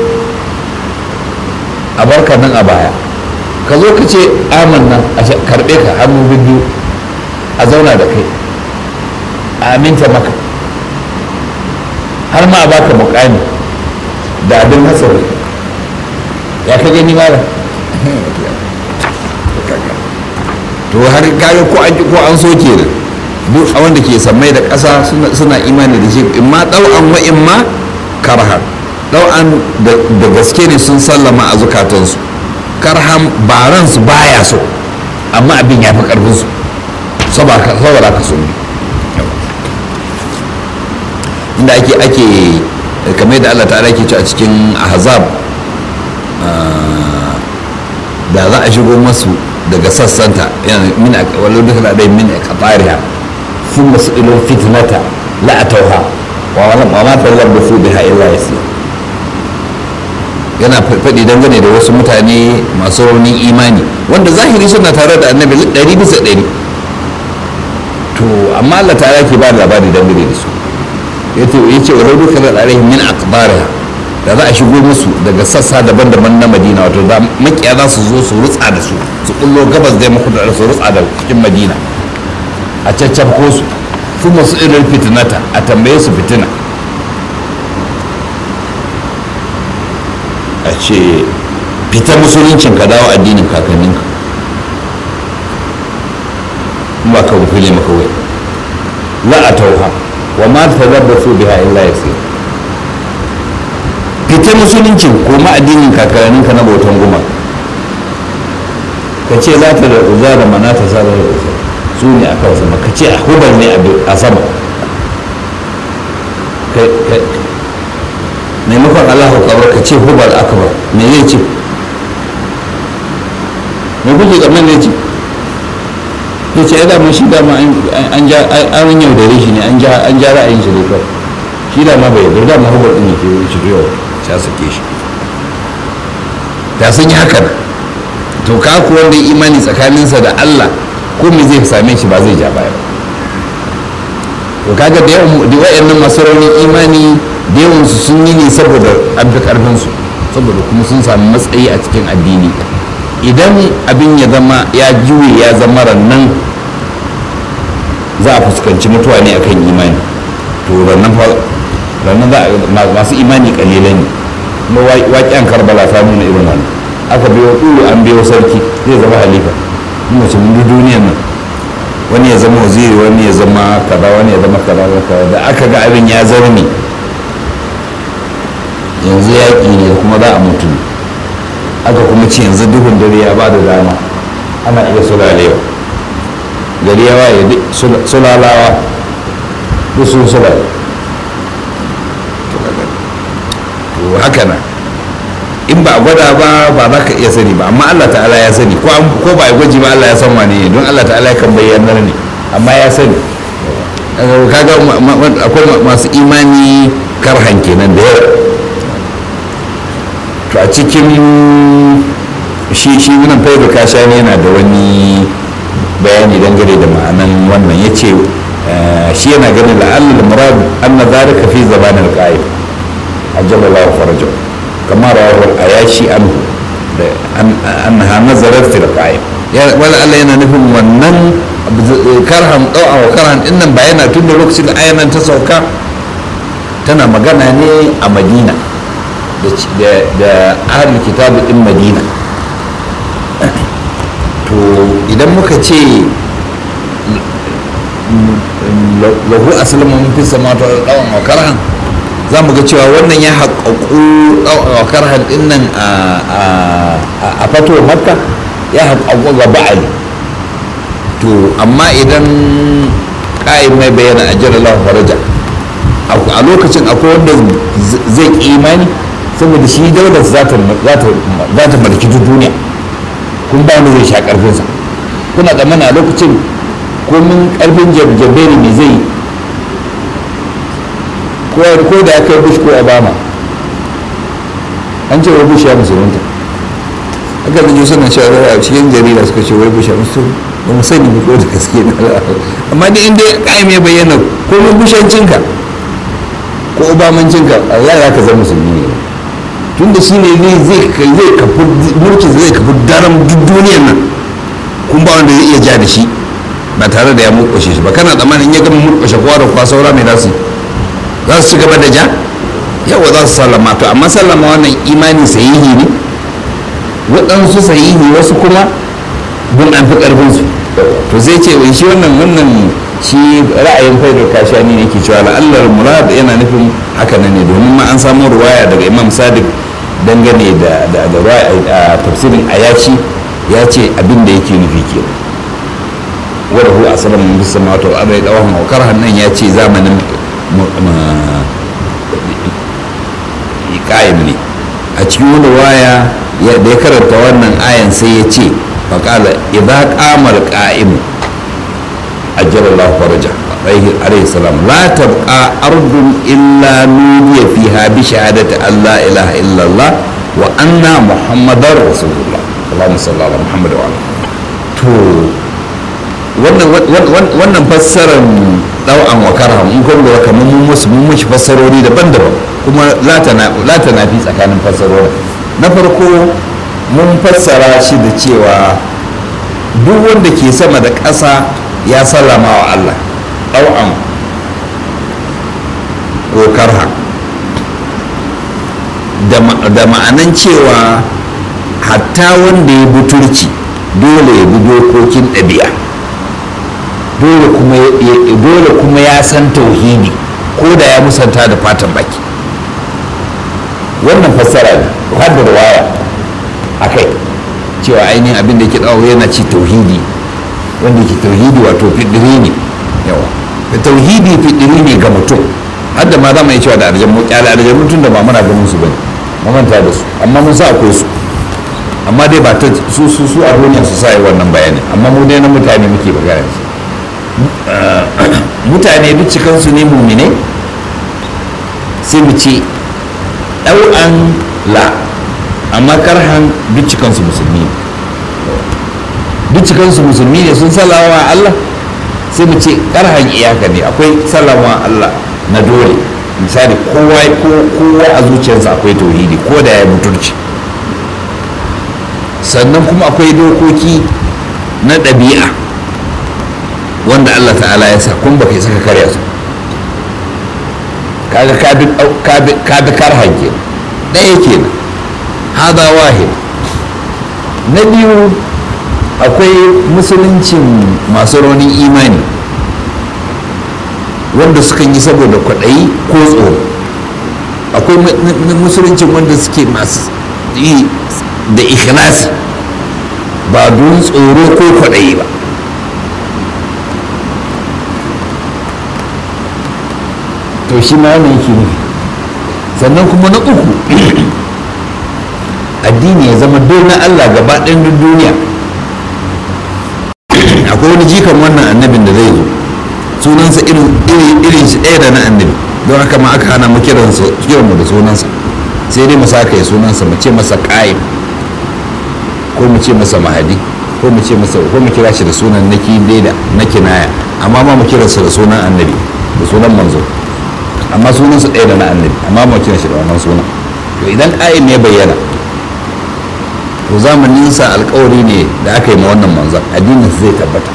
a barka nan a baya ka zo ka ce aman nan a karɓe ka hannu biyu a zauna da kai a aminta maka har ma a baka mukami da abin hasari ya ka gani mara to har kaga ko an soke da duk a wanda ke sammai da ƙasa suna imani da shi in ma ɗau'an wa in ma karhan ɗau'an da gaske ne sun sallama a zukatansu karhan baransu baya so amma abin ya fi ƙarfinsu saboda ka sun bi inda ake kamar da Allah ta'ala ke ci a cikin ahzab da za a shigo masu daga sassanta yana min wala duka da min qatariha thumma su'ilu fitnata la atawha wa ma talabbu biha illa yasir yana faɗi dangane da wasu mutane masu raunin imani wanda zahiri suna tare da annabi 100%. to amma Allah ta'ala ke ba da labari dangane da su yace wa laudu kana alaihim min aqbariha da za a shigo musu daga sassa daban-daban na Madina wato da makiya za su zo su rutsa da su su kullo gabas da muku da su rutsa da cikin Madina a caccafko su kuma su irin fitinata a tambaye su fitina a ce fita musuluncin ka dawo addinin kakanninka ba ka wufile maka wai la a tauha wa ma tadabbasu biha illa yasir fita musuluncin ko ma addinin kakanninka na bautan guma ka ce za ta da uza da manata sa da uza su ne a kan sama ka ce a hubar ne a sama maimakon allahu kabar ka ce hubar akabar me zai ce me kuke kamar ne ce ya ce ya dama shi dama an yaudare shi ne an ja ra'ayin shi ne kawai shi dama bai yarda dama hubar ɗin yake shi yau ta sake shi ta sun yi haka to ka ku wanda imani tsakaninsa da Allah ko me zai same shi ba zai ja baya to kaga da yawan da wayannan masu raunin imani da yawan su sun yi ne saboda an fi karfin su saboda kuma sun samu matsayi a cikin addini idan abin ya zama ya juye ya zama rannan za a fuskanci mutuwa ne akan imani to rannan masu imani kalilan ne kuma waƙen karbala ta nuna irin wannan aka biyo ɗulu an biyo sarki zai zama halifa mace mun duniyan nan wani ya zama waziri wani ya zama kaza wani ya zama kaza da aka ga abin ya zarme yanzu yaƙi ne kuma za a mutu aka kuma ce yanzu duhun dare ya ba da dama ana iya sulalewa gari yawa ya sulalawa duk sun sulale to haka na in ba a gwada ba za ka iya sani ba amma Allah ta'ala ya sani ko ba a gwaji ba Allah ya san wane ne don Allah ta'ala ya kan bayyanar ne amma ya sani kaga akwai masu imani karhan kenan da yawa to a cikin shi wannan faidu kashani yana da wani bayani dangane da ma'anan wannan ya ce shi yana ganin la'allal murad anna zalika fi zamanil qa'id ajjalallahu farajahu كما رواه الأياشي عنه أنها نزلت في القائم ولا الله ينا نفهم ونن كرهم أو كرهم إنن بيانا تند لوكسي الآية تسوكا تنا مغانا ني مدينة da ahlul kitab din Madina to idan muka ce lahu aslamu min fi samawati wal ardi wa karahan za mu ga cewa wannan ya haƙaƙu a karhan ɗin nan a fato makka ya haƙaƙu ga ba'ali to amma idan ƙa'in mai bayyana a jirar lawan faraja a lokacin akwai wanda zai ƙi imani saboda shi daular za ta mulki duniya kun ba ni zai sha ƙarfinsa kuna tsammana a lokacin komin ƙarfin jaberi ne zai ko da ya kai bush ko obama an ce wai bush ya musulunta aka da ji suna cewa a cikin jarida suka ce wai bush ya musulunta ba mu sani ko da gaske na amma da inda ƙa'im ya bayyana ko mun bushancinka ko ubamancin ka Allah ya ka zama musulmi ne tunda shi ne zai kafu mulki zai kafu daram duk duniyar nan kun ba wanda zai iya ja da shi ba tare da ya murƙushe shi ba kana tsammanin ya gama murƙushe kowa da kowa saura mai za su ci gaba da ja yawa za su sallama to amma sallama wannan imani sahihi ne waɗansu sahihi wasu kuma don an fi ƙarfinsu to zai ce wai shi wannan shi ra'ayin faidar kashani ne ke cewa la'allar murad yana nufin haka ne domin ma an samu ruwaya daga imam sadiq dangane da ruwaya a tafsirin ayaci ya ce abin da yake nufi ke wadda hu a saman mun bisa mata wa abai tsawon haukar hannun ya ce zamanin ƙa'im ne a cikin wani waya da ya karanta wannan ayan sai ya ce faƙala idan ƙamar ƙa'im ajiyar Allah faraja alaihi salam la tabqa ardun illa nudiya fiha bi shahadati Allah ilaha illallah wa anna muhammadar rasulullah Allahumma salli ala muhammad wa ala to wannan fassarar ɗau'an wa karham in kun lura kamar mun mushi fassarori daban-daban kuma la ta nafi tsakanin fassarori na farko mun fassara shi da cewa duk wanda ke sama da ƙasa ya sallama wa Allah ɗau'an ko karha da ma'anan cewa hatta wanda ya butulci dole ya bi dokokin ɗabi'a dole kuma ya san tauhidi ko da ya musanta da fatan baki wannan fassara ne har da waya a kai cewa ainihin abin da ke ɗawo yana ci tauhidi wanda ke tauhidi wato fidiri ne yawa da tauhidi fidiri ne ga mutum har da ma za mu yi cewa da arjamu kyale arjamu tun da ba muna ganin su bane mu manta da su amma mun sa akwai su amma dai ba ta su a duniya su sa yi wannan bayani amma mu dai na mutane muke magana su mutane duk cikansu ne mumine sai mu ce ɗau'an la amma karhan duk cikansu musulmi ne duk cikansu musulmi ne sun salawa Allah sai mu ce karhan iyaka ne akwai salawa Allah na dole misali kowa a zuciyarsa akwai tauhidi ko da ya mutunci sannan kuma akwai dokoki na ɗabi'a wanda Allah ta'ala ya sa kun baka saka karya su kaga ka bi karhan ke ɗaya kenan hada wahid na biyu akwai musuluncin masu raunin imani wanda sukan yi saboda kwaɗayi ko tsoro akwai musuluncin wanda suke masu yi da ikhlasi ba don tsoro ko kwaɗayi ba to shi ma yana yake nufi sannan kuma na uku addini ya zama don na Allah gaba ɗayan duniya akwai wani jikan wannan annabin da zai zo sunansa irin shi ɗaya da na annabi don haka ma aka hana mu kiran mu da sunansa sai dai mu saka ya sunansa mu ce masa ƙa'im ko mu ce masa mahadi ko mu kira shi da sunan na kinaya amma ma mu kiransa da sunan annabi da sunan manzo amma sunansa ɗaya da na annabi amma mu kira shi da wannan sunan to idan ƙa'im ya bayyana to zamaninsa alkawari ne da aka yi ma wannan manzon addinin zai tabbata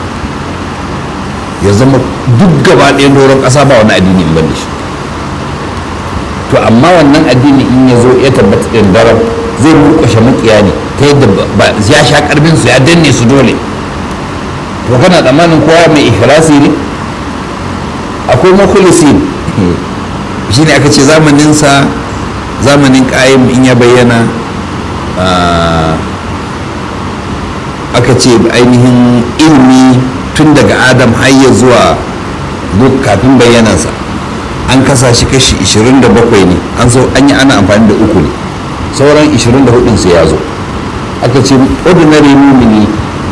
ya zama duk gaba ɗayan doron ƙasa ba wani addini in bane shi to amma wannan addini in ya zo ya tabbata ɗin daren zai murƙushe maƙiya ne ta yadda ya sha ƙarfin su ya danne su dole to kana tsammanin kowa mai ikhlasi ne akwai makulisin shi ne aka ce zamanin ƙayyim in ya bayyana aka ce ainihin ilmi tun daga adam har ya zuwa duk kafin bayyanansa an kasa shi kashi 27 ne an yi ana amfani da uku ne sauran 24 su ya zo aka ce ordinary mumini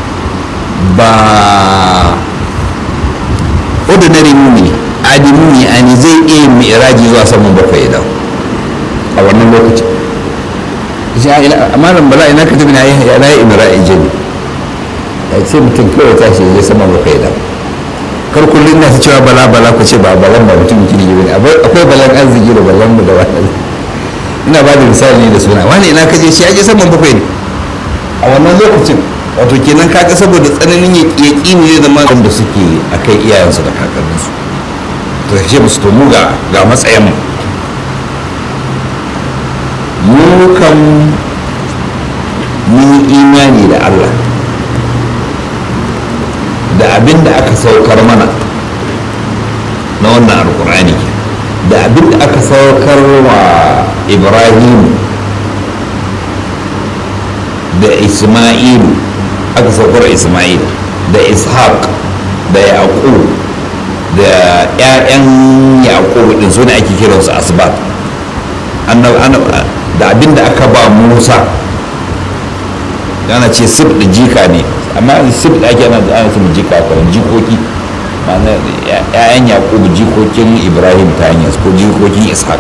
adi mumini ani zai iya mi'raji zuwa saman bakwai idan a wannan lokacin amma nan bala ina ka tafi na ya na yi imra'i jini sai mutum kawai tashi ya sama bakwai idan kar kullum na ta cewa bala bala ku ce ba balan ba mutum kirki bane akwai balan arziki da balan mu da wani ina ba da misali ne da suna wani ina kaje shi aje saman bakwai ne a wannan lokacin wato kenan kaga saboda tsananin yaƙi ne da mazan da suke akai iyayensu da kakanninsu to ce musu to mu ga matsayin mu kan mun imani da Allah da abin da aka saukar mana na wannan alkur'ani da abin da aka saukar wa Ibrahim da Isma'ilu aka saukar Isma'il da Ishaq da Yaqub da 'ya'yan Yaqub din su ne ake kiransu asbat da abin da aka ba Musa yana ce sib da jika ne amma sib da ake ana ce jika kawai jikoki ma'ana 'ya'yan Yaqub jikokin Ibrahim ta hanyar ko jikokin Ishaq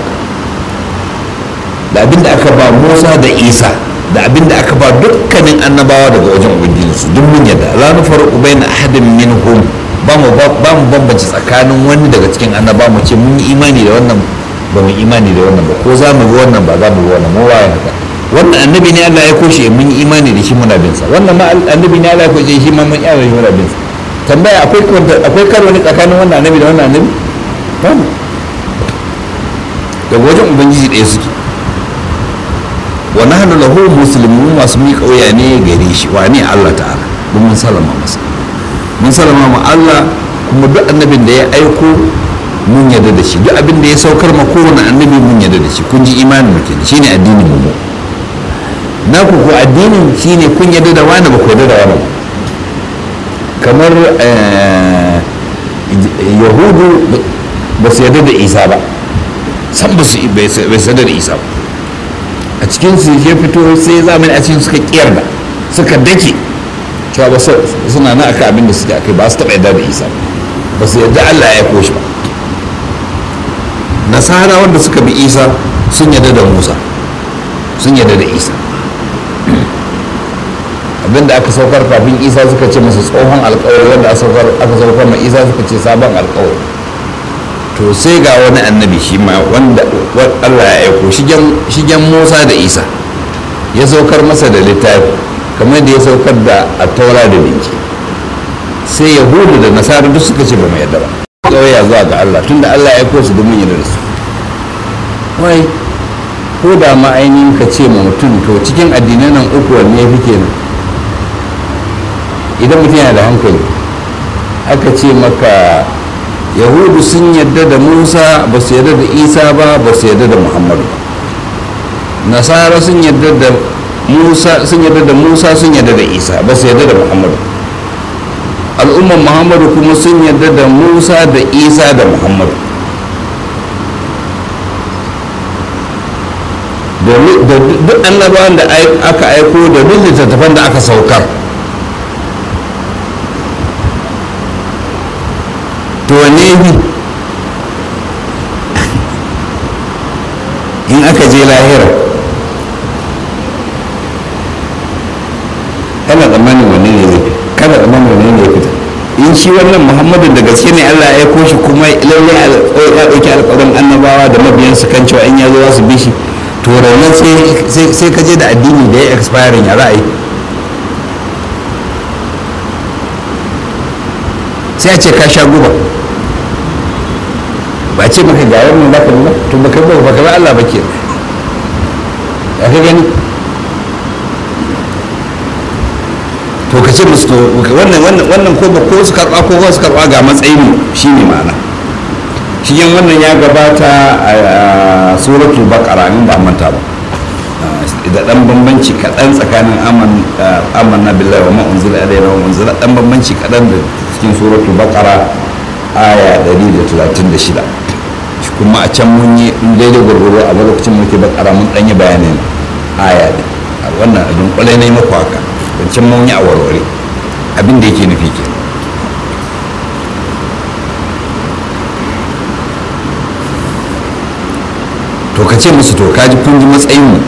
da abin da aka ba Musa da Isa da abin da aka ba dukkanin annabawa daga wajen ubangijinsu duk mun yadda la nufarqu bayna ahadin minhum ba mu bambance tsakanin wani daga cikin annaba mu ce mun yi imani da wannan ba mu imani da wannan ba ko za mu bi wannan ba za mu bi wannan mu waye haka wannan annabi ne Allah ya koshe mun yi imani da shi muna bin sa wannan ma annabi ne Allah ya koshe shi ma mun yi imani muna bin sa tambaya akwai karo ne tsakanin wannan annabi da wannan annabi ba daga wajen ubangiji ɗaya suke wa nahnu lahu muslimun masu miƙa wuya ne gare shi wa ne Allah ta'ala mun salama masa mun salama ma Allah kuma duk annabin da ya aiko mun yarda da shi duk abin da ya saukar ma kowane annabi mun yarda da shi kun ji imanin mu kenan shine addinin mu na ku ko addinin shine kun yarda da wani ba ku yarda da wani kamar yahudu ba su yarda da Isa ba san ba su bai yarda da Isa ba a cikin su ya fito sai zamani a cikin suka kiyarda suka dake cewa ba suna na aka abin da suke akai ba su taɓa yarda da Isa ba su yarda Allah ya koshi ba nasara wanda suka bi Isa sun yarda da Musa sun yarda da Isa abinda aka saukar kafin Isa suka ce masa tsohon alkawari wanda aka saukar ma Isa suka ce sabon alkawari to sai ga wani annabi shi ma wanda Allah ya aiko shigen Musa da Isa ya saukar masa da littafi kamar da ya saukar da attaura da linki sai yahudu da nasara duk suka ce ba mai yadda ba kawai zuwa ga Allah tunda Allah ya aiko su domin yadda da su wai ko da ma ainihin ka ce ma mutum to cikin addinan nan uku wanne ya fi kenan idan mutum yana da hankali aka ce maka yahudu sun yadda da Musa ba su yadda da Isa ba ba su yadda da Muhammadu ba nasara sun yadda da Musa sun yadda da Isa ba su yadda da Muhammadu al'ummar Muhammadu kuma sun yadda da Musa da Isa da Muhammadu da duk annabawan da aka aiko da duk littattafan da aka saukar to ne bi in aka je lahira kana tsammanin wanne ne zai kana tsammanin wanne ne ya fita in shi wannan muhammadun da gaske ne Allah ya aiko shi kuma lalle ya ɗauki alƙawarin annabawa da mabiyansu kan cewa in ya zo za su bi shi to raunar sai ka je da addini da ya expiring ya ra'ayi sai a ce ka sha guba ba ce maka ga wannan zaka nuna to baka ba Allah ba ke ya ka gani to ka ce musu to wannan ko su karba ko su karba ga matsayin shine ma'ana shi yan wannan ya gabata a suratul baqara in ba manta ba da dan bambanci kadan tsakanin amanna billahi wa ma unzila ilayna wa unzila dan bambanci kadan da cikin suratul baqara aya 136 kuma a can mun yi daidai gurguru a lokacin muke baqara mun dan yi bayanin aya din wannan abin kwalai ne maku haka wancan mun yi a warware abin da yake nufi ke to ka ce musu to kaji kun ji matsayin mu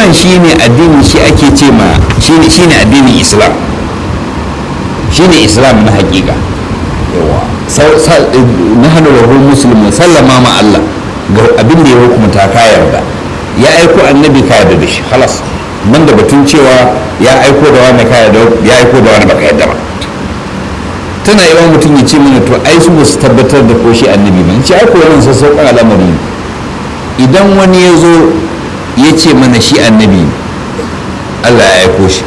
wannan shine addini, shi ake ce ma shine addinin islam, shine islam na hakika. yawa na hannu rahul musulmi sallama ma Allah ga abin da ya hukumta ka yarda, ya aiko annabi ka yarda da shi halas, man da batun cewa ya aiko da wani ka yarda, ya aiko da wani baka yarda ba. tana yawan mutum ya ce mana to ai su ba su tabbatar da ko shi annabi ba, ce aiko wannan sassauƙan al'amari ne. idan wani ya zo ya ce mana shi annabi ne, Allah ya aiko shi,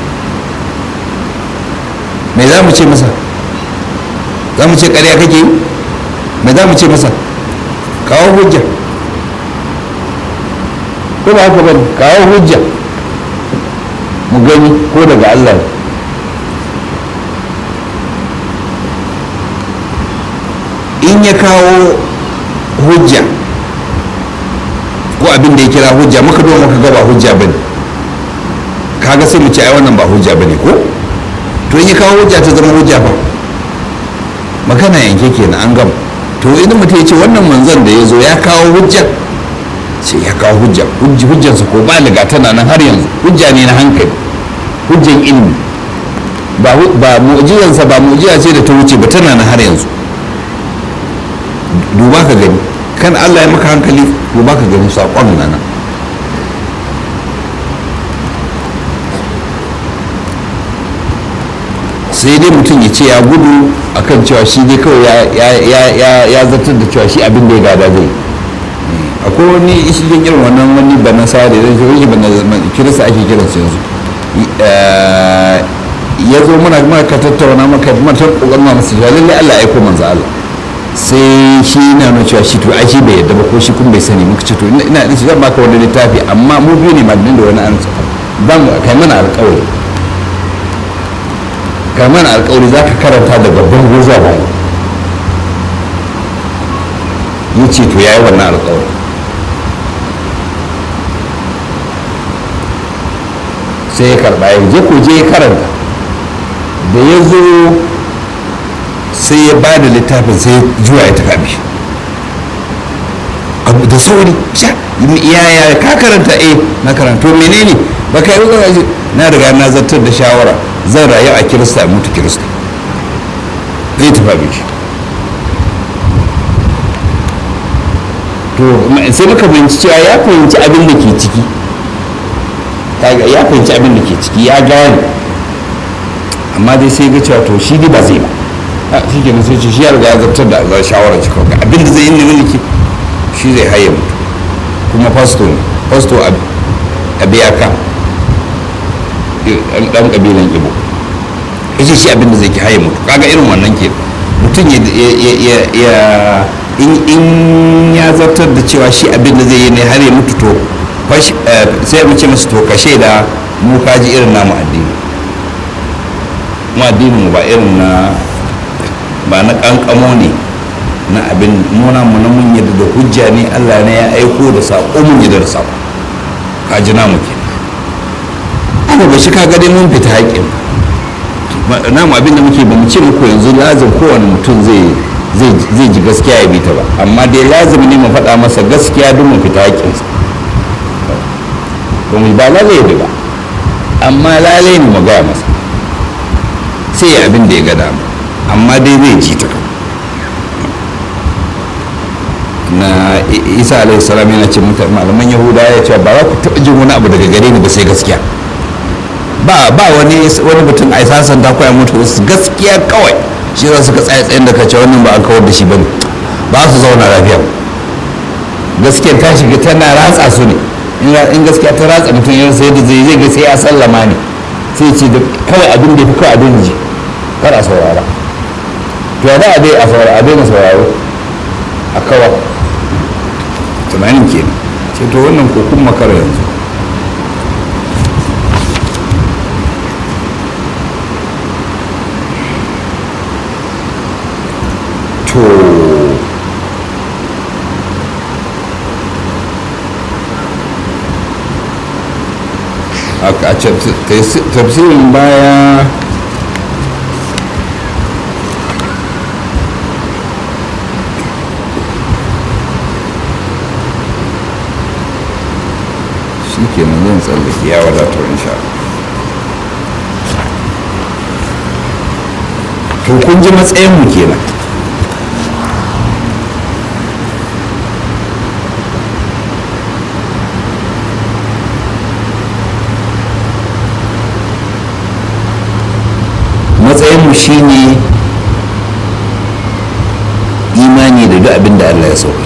me za mu ce masa? za mu ce ƙarya kake yi? me za mu ce masa? kawo hujja, ko ba haka ba? kawo hujja mu gani ko daga Allah ne. in ya kawo hujja ko abin da ya kira hujja muka zo muka ga ba hujja bane, kaga sai mu ce ai wannan ba hujja bane ko? to in ya kawo hujja ta zama hujja ba, magana yanke kenan an gama. to idan mutum ya ce wannan manzon da ya zo ya kawo hujja, ce ya kawo hujja, hujjansa ko baliga tana nan har yanzu, hujja ne na hankali, hujjan ilimi, ba mu'jizansa ba mu'jiza ce da ta wuce ba, tana nan har yanzu. duba ka gani, kan Allah ya maka hankali, duba ka gani saƙon nan. sai dai mutum ya ce ya gudu akan cewa shi dai kawai ya zartar da cewa shi abin da ya gada zai. akwai wani ishigin irin wannan wani banan sa da zai shi banan kirista ake kiransu yanzu, ya zo muna ka tattauna maka matar kokarin masu cewa lallai Allah ya aiko manzo Allah, sai shi na nuna cewa shi to ai shi bai yadda ba ko shi kun bai sani. muka ce to ina shi zan baka wani littafi, amma mu biyu ne madadin da wani an zan kai mana alƙawari, kai mana alƙawari za ka karanta da babban goza ba. ya ce to ya yi wannan alƙawari. sai ya karɓa ya je ko je ya karanta, da ya zo sai ya ba da littafin, sai juya ya tafi abu da sauri, ya ka karanta? na karanta. to menene ba ka yi wuka? na riga na zartar da shawara, zan rayu a kirista, mutu kirista. zai tafi shi. to sai muka fahimci cewa ya fahimci abin da ke ciki, ya fahimci abin da ke ciki, ya gane, amma dai sai ga cewa to shi ba zai ba. shi ke sai ce shi ya riga ya zartar da shawarar ci kawai abin da zai yi mulki shi zai haye mutu, kuma fasto ne, fasto a biyaka dan kabilan ibo, ya ce shi abin da zai ki haye mutu. kaga irin wannan ke mutum ya in ya zartar da cewa shi abin da zai yi ne har ya mutu, to sai mu ce masu to kashe da mu kaji irin namu addini, mu addinin mu ba irin na ba na kankamo ne na abin muna mu na mun yadda da hujja ne, Allah ne ya aiko da saƙo, mun yadda da saƙo, kaji namu ke. ana ba shi ka dai mun fita haƙƙin namu abin da muke ba mu ce muku yanzu lazim kowane mutum zai ji gaskiya ya bi ta ba, amma dai lazim ne mu faɗa masa gaskiya don mu fita haƙƙinsa. ba lalai da ba, amma lalai ne mu gaya masa, sai abin da ya ga dama, amma dai zai ji ta. na isa alaihi salam yana ce malaman yahuda ya ce ba za ku taɓa jin wani abu daga gare ni ba sai gaskiya. ba wani mutum a sasan ta koya mutu gaskiya kawai shi za su ka tsaye da kace wannan ba an kawar da shi bane, ba su zauna lafiya. gaskiyar ta shiga tana ratsa su ne, in gaskiya ta ratsa mutum yana sai da zai ga sai ya sallama ne, sai ce da kawai abin da ya fi kawai abin ji kar a saurara. to ya da a daina sauraro a kawa tunanin ke ce to wannan kokun makara yanzu. to a tafsirin baya shi kenan zan tsallake ya wadatar insha to kun ji matsayin mu kenan. Matsayin mu shine imani da duk abin da Allah ya sauka.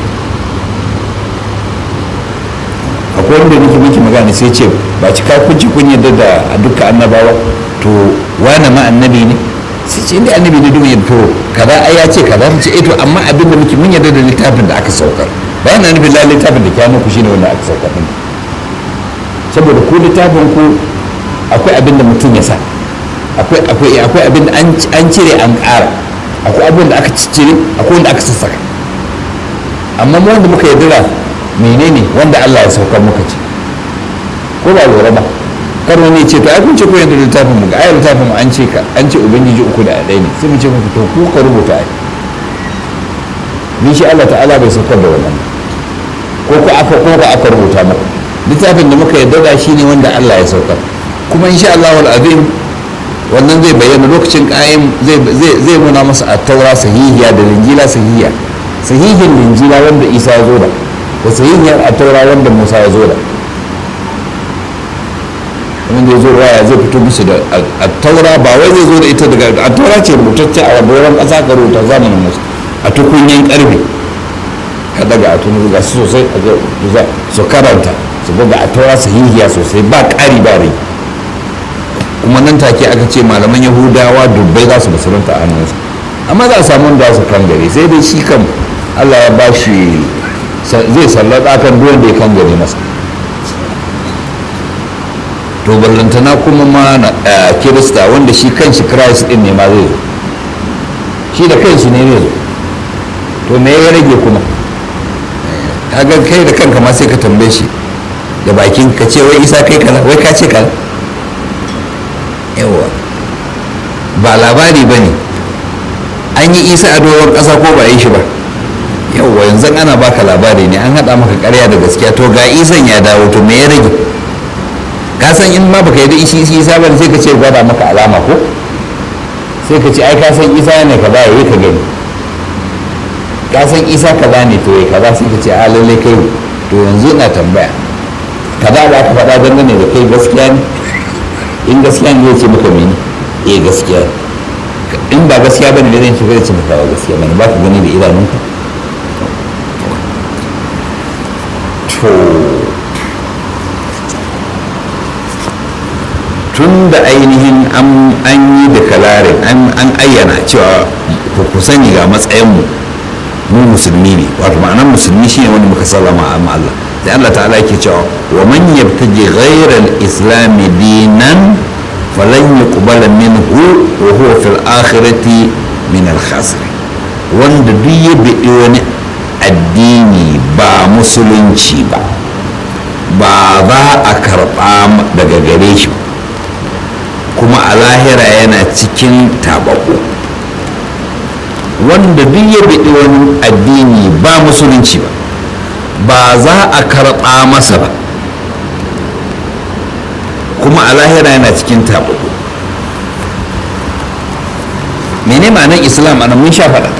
Akwai wanda nake miki magana sai ce ba cika kunci kun yadda da duka annabawa to wani ma annabi ne sai ce inda annabi ne duk to kaza ai ya ce kaza mu ce to amma abin da muke mun yadda da littafin da aka saukar bayan na nufin lalle littafin da kyanu ku shine wanda aka saukar din saboda ku littafin ku akwai abin da mutum ya sa akwai abin da an cire an ƙara akwai abin da aka cire akwai wanda aka sassaka amma mu wanda muka yadda menene wanda Allah ya saukar muka ce ko ba lura ba kar wani ce to ai kun ce ko yadda littafin mu ga ayar littafin mu an ce ubangiji uku da ɗaya ne sai mu ce muku to ku ka rubuta ai ni shi Allah ta'ala bai saukar da wannan ko aka rubuta muku littafin da muka yadda da shi ne wanda Allah ya saukar kuma insha Allah wal azim wannan zai bayyana lokacin ƙayyim zai nuna masa a taura sahihiya da linjila sahihiya sahihin linjila wanda Isa ya zo da sahihiyar a taura wanda Musa ya zo da wanda ya zo waya zai fito musu da a taura ba wai zai zo da ita daga a taura ce rubutacce a wadda ƙasa ka rubuta zamanin Musa a tukunyen ƙarfe ka daga a tunu ga su sosai a su karanta su buga a taura sahihiya sosai ba ƙari ba rai kuma nan take aka ce malaman yahudawa dubbai za su musulunta a hannunsa amma za a samu wanda su kan gare sai dai shi kam Allah ya ba shi zai sallata kan duwan da ya kan gare masa to ballantana kuma ma kirista wanda shi kanshi Christ din ne ma zai zo shi da kanshi ne zai zo to me ya rage kuma kaga kai da kanka ma sai ka tambaye shi da bakin ka ce wai Isa kai kaza wai ka ce kaza yawa ba labari ba ne an yi Isa a doron ƙasa ko ba yi shi ba yawa yanzu ana baka labari ne an haɗa maka ƙarya da gaskiya to ga Isan ya dawo to me ya rage ka san in ma baka yi da Isa ba sai ka ce gwada maka alama ko sai ka ce ai ka san Isa ne kaza yayi ka gani ka san Isa kaza ne to yayi kaza sai ka ce a lalle kai to yanzu ina tambaya kaza ba ka faɗa dangane da kai gaskiya ne in gaskiya ne zai ce maka mene eh gaskiya in ba gaskiya bane ne zai ce zai ce maka ba gaskiya bane ba ka gani da idanunka to tun da ainihin an yi da kalarin an ayyana cewa ku sani ga matsayinmu mu musulmi ne wato ma'anar musulmi shine wanda muka sallama a Allah sai Allah ta'ala yake cewa wa man yabtaji ghayra al-islam dinan falan yuqbala minhu wa huwa fil akhirati min al-khasirin wanda duk ya bi wani addini ba musulunci ba za a karba daga gare shi kuma a lahira yana cikin tabako wanda duk ya bi wani addini ba musulunci ba za a karɓa masa ba kuma a lahira yana cikin tabako mene ma'anar islam ana mun sha faɗa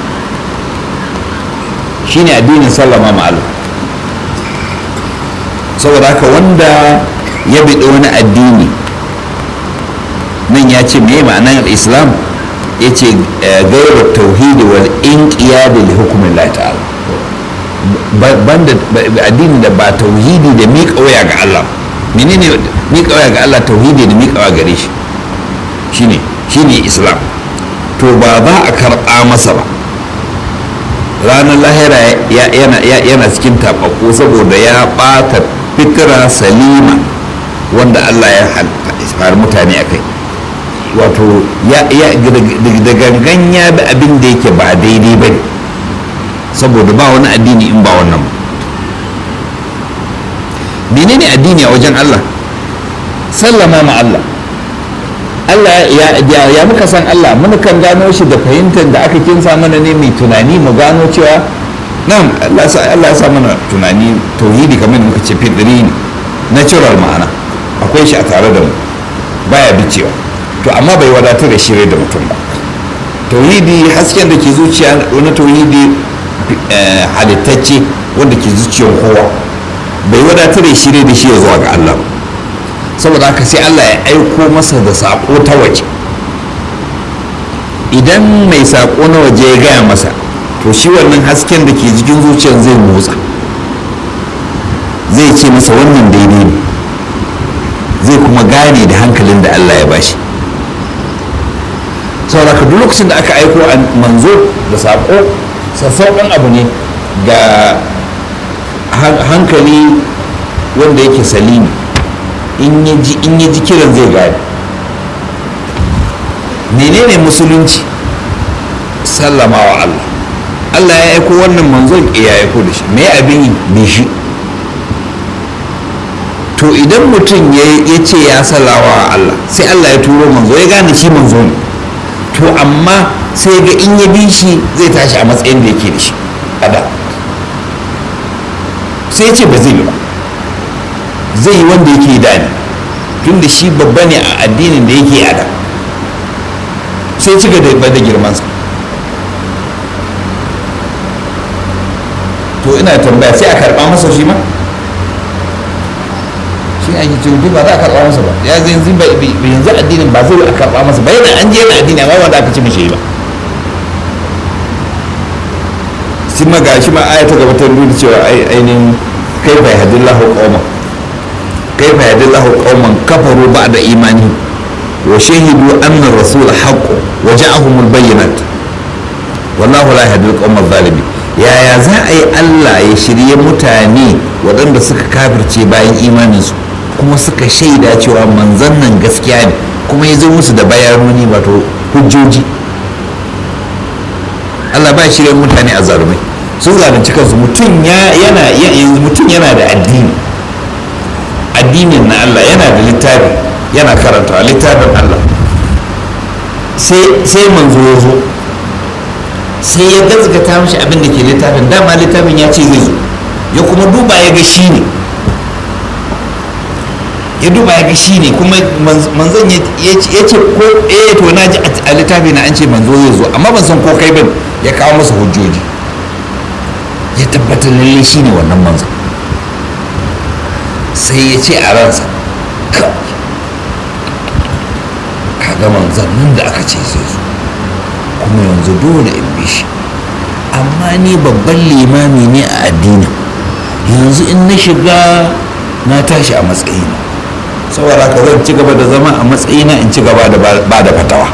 shine addinin sallama ma Allah saboda haka wanda ya bi wani addini nan ya ce me ma'anar islam ya ce gairar tauhidi wal inqiyadi li hukumin Allah ta'ala banda addini da ba tauhidi da miƙa waya ga Allah menene miƙa waya ga Allah tauhidi da miƙa waya gare shi shine islam to ba za a karɓa masa ba ranar lahira yana cikin taɓaƙo saboda ya ɓata fitira salima wanda Allah ya har mutane a kai wato da gangan ya bi abin da yake ba daidai ba ne saboda ba wani addini in ba wannan ba menene addini a wajen Allah sallama ma Allah ya muka san Allah mun kan gano shi da fahimtar da aka kinsa mana ne mai tunani mu gano cewa nan Allah ya sa mana tunani tauhidi kamar muka ce fitri ne natural ma'ana akwai shi a tare da mu baya bicewa, to amma bai wadatar da shirye da mutum ba. Tauhidi hasken da ke zuciya wani tauhidi halittacce wanda ke zuciyar kowa bai wadatar da shirye da shi ya zuwa ga Allah ba, saboda haka sai Allah ya aiko masa da sako ta waje. Idan mai sako na waje ya gaya masa, to shi wannan hasken da ke jikin zuciyar zai motsa, zai ce masa wannan daidai ne, zai kuma gane da hankalin da Allah ya bashi. saboda ka duk lokacin da aka aiko manzo da sako, sassauƙan abu ne ga hankali wanda yake salimi, in ya ji kiran zai gane. menene musulunci? sallama wa Allah. Allah ya aiko wannan manzon ya aiko da shi, me abin yi bi shi. to idan mutum ya ce ya sallama wa Allah, sai Allah ya turo manzo ya gane shi manzo ne, to amma sai ga in ya bi shi zai tashi a matsayin da yake da shi a da, sai ya ce ba zai yi ba, zai yi wanda yake da ne, tun da shi babba ne a addinin da yake a da, sai ci gaba da girmansa. to ina tambaya sai a karɓa masa shi ma? shi ne ake cewa ba za a karɓa masa ba, ya zai yanzu addinin ba zai a karɓa masa ba, yana an je yana addini amma wanda aka ci mishi ba. shi ma ga shi ma aya ta gaba ta nuna cewa ainihin kai bai hadillahu qauman kafaru ba'da imani wa shahidu anna ar-rasul haqqun wa ja'ahumul bayyinat wallahu la yahdi al-qawma adh-dhalimin. yaya za a yi Allah ya shirye mutane waɗanda suka kafirce bayan imaninsu kuma suka shaida cewa manzon nan gaskiya ne, kuma ya zo musu da bayanoni wato hujjoji? Allah ba shirye mutane a zarumai, sun zalunci kansu. mutum yana da addinin na Allah, yana da littafi yana karanta littafin Allah, sai manzo ya zo sai ya gazgata mashi abin da ke littafin, dama littafin ya ce zai zo, ya kuma duba ya ga shi ne, kuma manzon ya ce ko to na ji a littafi na an ce manzo zai zo, amma ban san ko kai ban, ya kawo masa hujjoji ya tabbatar lalle shi ne wannan manzon. sai ya ce a ransa, kaga manzon nan da aka ce zai zo kuma yanzu dole in bi shi, amma ni babban limami ne a addinin, yanzu in na shiga na tashi a matsayina, saboda ka zan ci gaba da zama a matsayina, in ci gaba da ba da fatawa.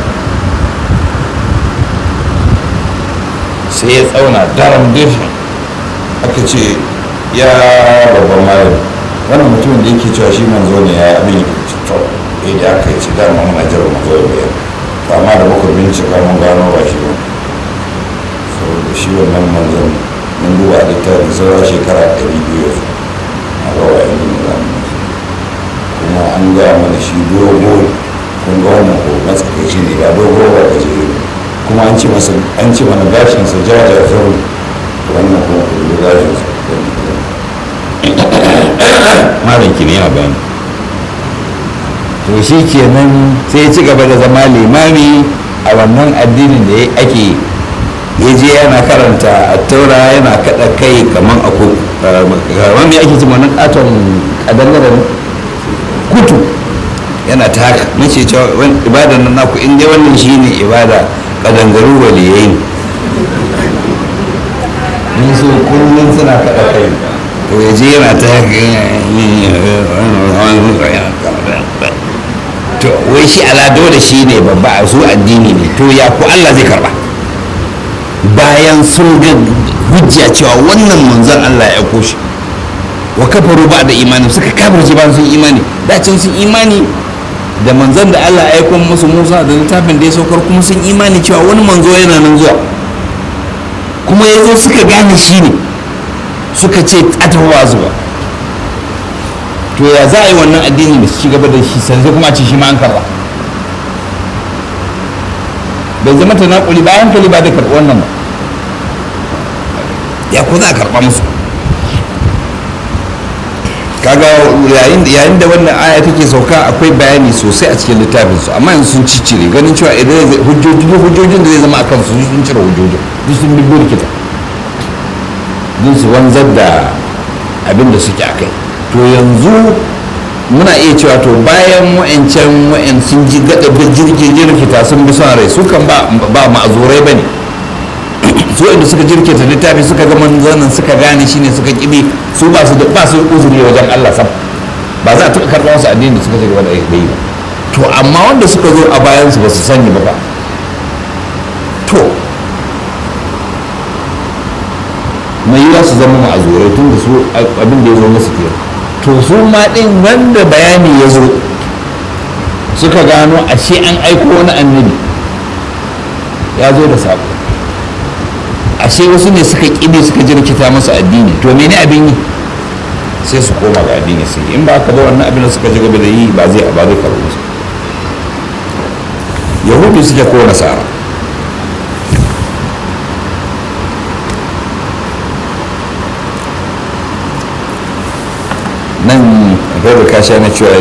sai ya tsauna daram gefen, aka ce ya babban malami, wannan mutumin da yake cewa shi manzo ne ya abin to da aka yi ci dama muna jira manzo ya bayyana, to amma da muka bincika mun gano ba shi ba, saboda shi wannan manzon mun duba a littafi saura shekara 200 a gawa yanzu na zamani, kuma an gaya mana shi dogo, kun ga wannan ko matsakaici ne, ba dogo ba gajere ne, kuma an ce mana gashinsa jaja faru, wannan kuma kudu gashinsa malam ki ne ya bayani. to shi kenan sai ya ci gaba da zama limami a wannan addinin da ake, ya je yana karanta a taura, yana kada kai kaman ako kamar me ake ce wannan katon kadangare kutu, yana ta haka mace cewa ibadan nan naku in dai wannan shine ibada, kadangaru waliyai ne so kullum suna kada kai, to ya je yana ta to wai shi ala dole shi ne babba a su addini ne, to ya ku Allah zai karba bayan sun ga hujja cewa wannan manzon Allah ya aiko shi? wa kafaru ba da imani, suka kafirce ba sun imani, dacin sun imani da manzon da Allah ya aiko musu Musa da littafin da ya saukar, kuma sun imani cewa wani manzo yana nan zuwa, kuma ya zo suka gane shi ne, suka ce atawa zuwa. to ya za a yi wannan addini da su ci gaba da shi sai kuma a ce shi ma an karba? bai zama ta naƙuli bayan kali ba da karɓi wannan ba, ya ko za a karɓa musu? kaga yayin da wannan aya take sauka akwai bayani sosai a cikin littafin su, amma yanzu sun ciccire ganin cewa idan hujjojin da zai zama akan su sun cire hujjojin duk sun bi burkita din su wanzar da abin da suke akai. to yanzu muna iya cewa to bayan wa'an sun ji gada jirkita sun bi son rai su kan ba ma'azurai ba ne. su inda suka jirkita littafi suka ga manzanin suka gane shine suka kibi su ba su uzuri wajen Allah sam, ba za a taɓa karɓar wasu addini da suka ci gaba da yi ba. to amma wanda suka zo a bayansu ba su sani ba to mai yiwa su zama ma'azurai tun da su abin da ya zo musu kenan. to su ma ɗin wanda bayani ya zo suka gano ashe an aiko wani annabi ya zo da sako, ashe wasu ne suka ƙibe suka jirkita masa addini, to mene abin yi sai su koma ga addini su yi. in ba ka ba wannan abin da suka ji gaba da yi ba zai karɓo musu. yahudu suke ko nasara. nan gaba kasha na cewa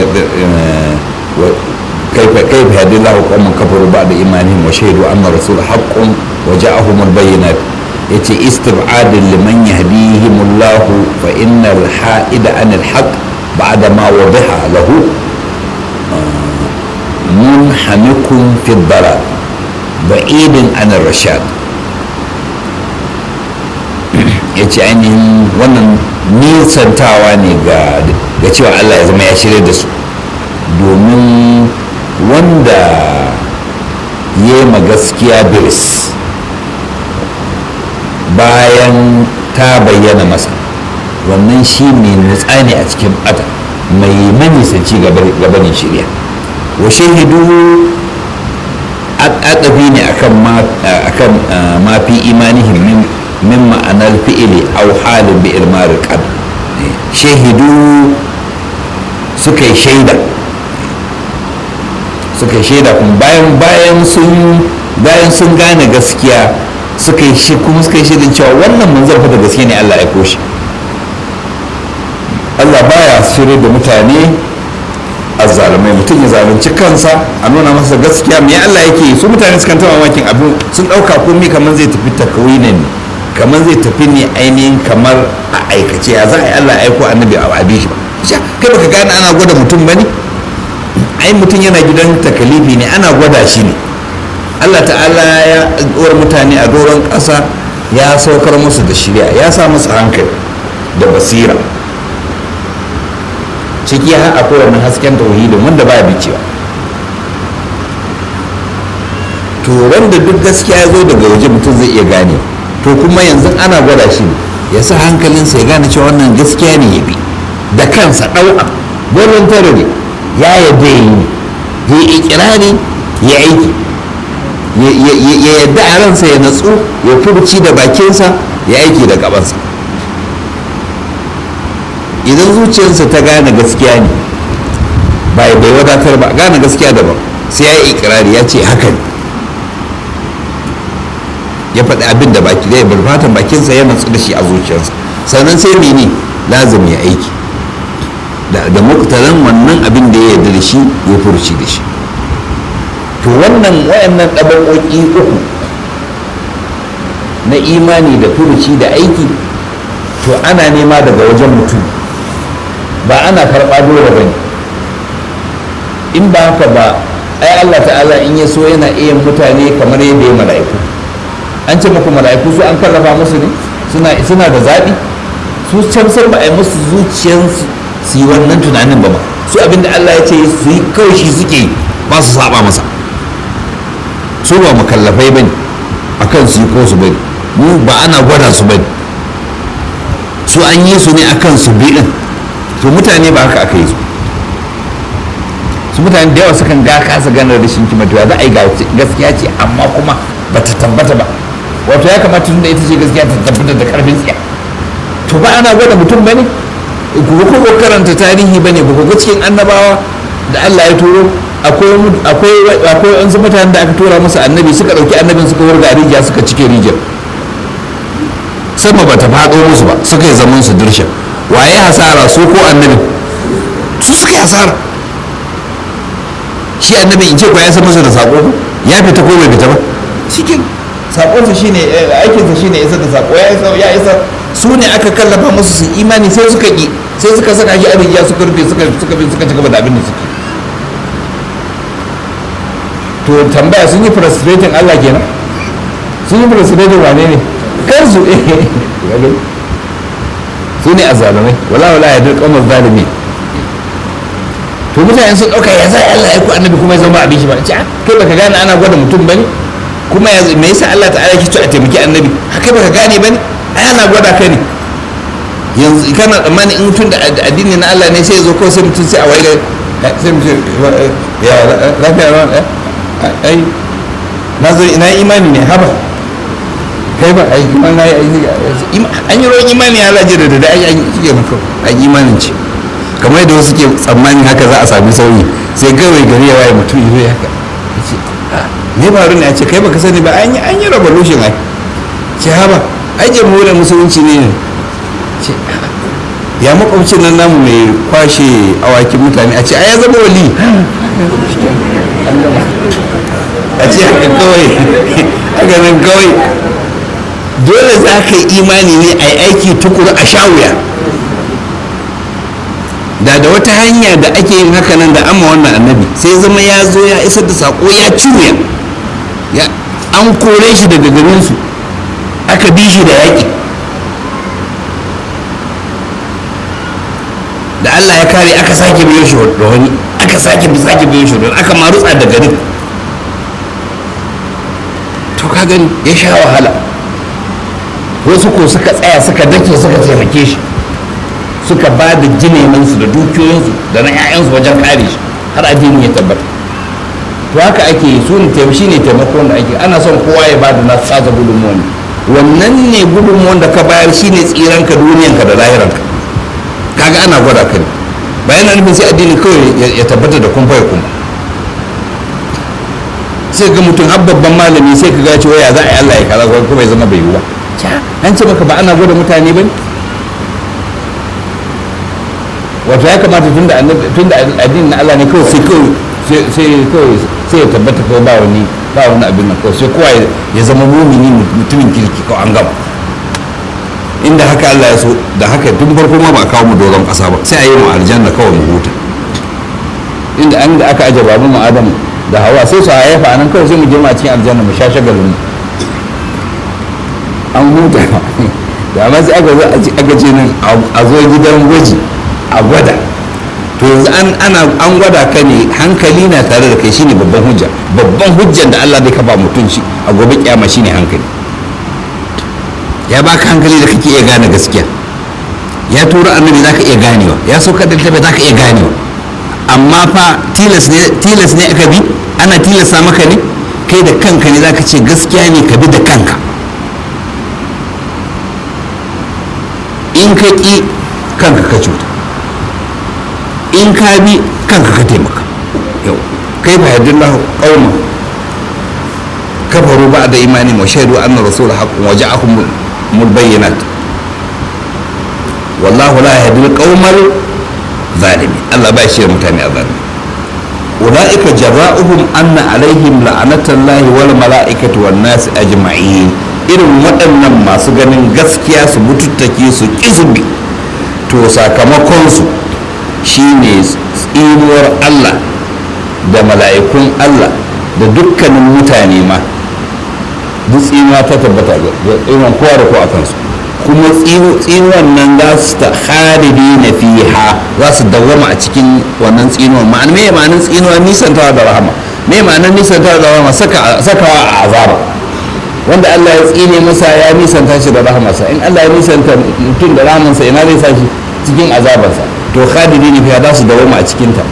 كيف يهدي الله قوما كفروا بعد إيمانهم وشهدوا أن الرسول حق وجاءهم البينات يتي استبعاد لمن يهديهم الله فإن الحائد عن الحق بعد ما وضح له منحنك في الضلال بعيد عن الرشاد. yace ainihin wannan nisantawa ne ga cewa Allah ya zama ya shirya da su, domin wanda ya yi gaskiya biris bayan ta bayyana masa, wannan shi ne nutsa ne a cikin bata mai manisanci gabanin shirya. wa shahidu adabi ne akan mafi imanihim min ma'anar fi'ili au halin bi ilmar qad. shahidu suka yi shaida kuma bayan sun gane gaskiya suka yi shaidan cewa wannan manzon fa da gaske ne Allah ya aiko shi. Allah baya shirye da mutane azzalumai, mutum ya zalunci kansa a nuna masa gaskiya me Allah yake su mutane sukan ta mamakin abu, sun dauka komai kamar zai tafi takwinan ne, kamar zai tafi ne ainihin kamar a aikace. ya za a yi Allah ya aiko annabi a abi shi ba kai baka gane ana gwada mutum bane? ai mutum yana gidan takalifi ne, ana gwada shi ne. Allah ta'ala ya ɗora mutane a doron ƙasa, ya saukar musu da shirya, ya sa musu hankali da basira, ciki har akwai wannan hasken tauhidin wanda ba bicewa. to wanda duk gaskiya ya zo daga waje mutum zai iya gane, to kuma yanzu ana gwada shi ne ya sa hankalinsa ya gane cewa wannan gaskiya ne ya bi da kansa ɗau'a voluntarily ya yadda ya yi ikirari ya aiki, ya yadda a ransa ya natsu ya furci da bakinsa ya aiki da gabansa. idan zuciyarsa ta gane gaskiya ne bai wadatar ba, gane gaskiya daban, sai ya yi ikirari ya ce haka ne, ya faɗi abin da baki zai bar fatan bakinsa ya natsu da shi a zuciyarsa, sannan sai mene lazim ya aiki da muktaran wannan abin da ya yarda da shi ya furci da shi. to wayannan ɗabaƙoƙi uku na imani da furuci da aiki to ana nema daga wajen mutum, ba ana karɓa dole ba ne. in ba haka ba ai Allah ta'ala in ya so yana iya mutane kamar yadda ya mala'iku. an ce muku mala'iku su an karrafa musu ne, suna da zaɓi su can sai ba a yi musu zuciyarsu su yi wannan tunanin ba su abinda Allah ya ce su yi kawai shi suke ba su saba masa. su ba makallafai bane akan su yi ko su bane, mu ba ana gwada su bane, su an yi su ne akan su bi din. to mutane ba haka aka yi su mutane da yawa sukan kasa ganar rashin kimatuwa za a yi gaskiya ce amma kuma ba ta tabbata ba, wato ya kamata tun da ita ce gaskiya ta tabbata da karfin tsiya. to ba ana gwada mutum bane, ko karanta tarihi bane, ba ga cikin annabawa da Allah ya turo akwai wasu mutanen da aka tura musu annabi suka dauki annabin suka wurga rijiya suka cike rijiyar, sama ba ta faɗo musu ba, suka yi zaman su dirsha. waye hasara su ko annabi? su suka yi hasara. shi annabi in ce ko ya san masa da sako ya fita ko bai fita ba cikin sakonsa shine aikinsa shine isa da sako ya isa. su ne aka kallafa musu su imani sai suka ki, sai suka saka shi abin ya suka rufe suka ci gaba da abin da suke. to tambaya sun yi frustrating Allah kenan? sun yi frustrating wane ne? kansu su ne azzalumai wala ya duk kamar zalimi. to mutane sun ɗauka ya zai Allah ya ku annabi kuma ya zama abin shi ba ce kai baka gane ana gwada mutum bane kuma me yasa Allah ta'ala ki a taimaki annabi kai baka gane bane ai ana gwada ka ne. yanzu kana tsammani in mutum da addini na Allah ne sai ya zo ko sai mutum sai a waye sai mutum ya lafiya ai na zo ina imani ne haba kai ba ai imani an yi ruwan imani ya laje da ai shige maka ai imanin ce kamar yadda wasu ke tsammanin haka za a sami sauyi sai kawai gari ya waye mutum ya haka ya ce ne faru ne a ce kai baka sani ba an yi revolution ai ce haba ai jamhuriyar musulunci ne ce ya makwabcin nan namu mai kwashe awakin mutane a ce ai ya zama wali a ce haka kawai dole za ka yi imani ne a yi aiki tukuru a sha wuya. da wata hanya da ake yin haka nan da amma wannan annabi sai zama ya zo ya isar da sako ya cuya an kore shi daga garinsu aka bi shi da yaƙi da Allah ya kare aka sake biyo shi da wani aka sake biyo shi da aka marutsa da garin. to ka gani ya sha wahala. wasu ko suka tsaya suka dake suka taimake shi suka ba da jinemansu da dukiyoyinsu da na 'ya'yansu wajen kare shi har addini ya tabbata. to haka ake yi su ne shi ne taimakon da ake ana son kowa ya ba da nasu tsasa gudunmuwan wannan ne gudunmuwan da ka bayar shi ne tsiranka duniyanka da lahiranka. kaga ana gwada ka ne bayan na nufin sai addini kawai ya tabbata da kumfa ya kuma sai ga mutum har babban malami sai ka gaci waya za a yi Allah ya kaza kuma ya zama bai yi ba an ce maka ba ana gwada mutane ba ne. wato ya kamata tun da addinin na Allah ne kawai sai ya tabbata kawai ba wani abin nan kawai sai kowa ya zama mumini mutumin kirki kawai an gama. inda haka Allah ya so da haka tun farko ma ba kawo mu doron ƙasa ba sai a yi mu aljanna kawai mu huta. inda aka aje babu mu Adam da Hawa sai su haifa nan kawai sai mu je mu a cikin aljanna mu sha shagalin an huta. da amma sai aka ce nan a zo gidan gwaji a gwada. to yanzu an gwada ka ne hankali na tare da kai shine babban hujjan da Allah zai kafa mutum shi a gobe kiyama shine hankali. ya baka hankali da kake iya gane gaskiya, ya tura annabi zaka iya ganewa, ya saukar da littafi zaka iya ganewa, amma fa tilas ne aka bi, ana tilasta maka ne, kai da kanka ne zaka ce gaskiya ne ka bi da kanka. in ka ƙi kanka ka cuta, in ka bi kanka ka taimaka. yau kai ba yadullahu qauman kafaru ba'da imani wa shaidu anna rasul haqqun wa ja'ahum mulbayyinat wallahu la yahdi al-qaumal zalimin. Allah ba shi mutane azalimi. ulaika jazaohum anna alaihim la'natullahi wal mala'ikati wan nas ajma'in. irin waɗannan masu ganin gaskiya su mututtake su kizubi, to sakamakon su shine tsinuwar Allah da mala'ikun Allah da dukkanin mutane ma, duk tsinuwa ta tabbata ga tsinuwan kowa da kowa a kansu, kuma tsinuwan nan za su ta khalidi na fiha, za su dawwama a cikin wannan tsinuwan. me ma'anin tsinuwa? nisantawa da rahama. me ma'anin nisantawa da rahama? sakawa a azaba. wanda Allah ya tsine masa ya nisanta shi da rahamarsa. in Allah ya nisanta mutum da rahamarsa, ina zai sa shi? cikin azabarsa. to khalidi na fiha za su dawwama a cikinta,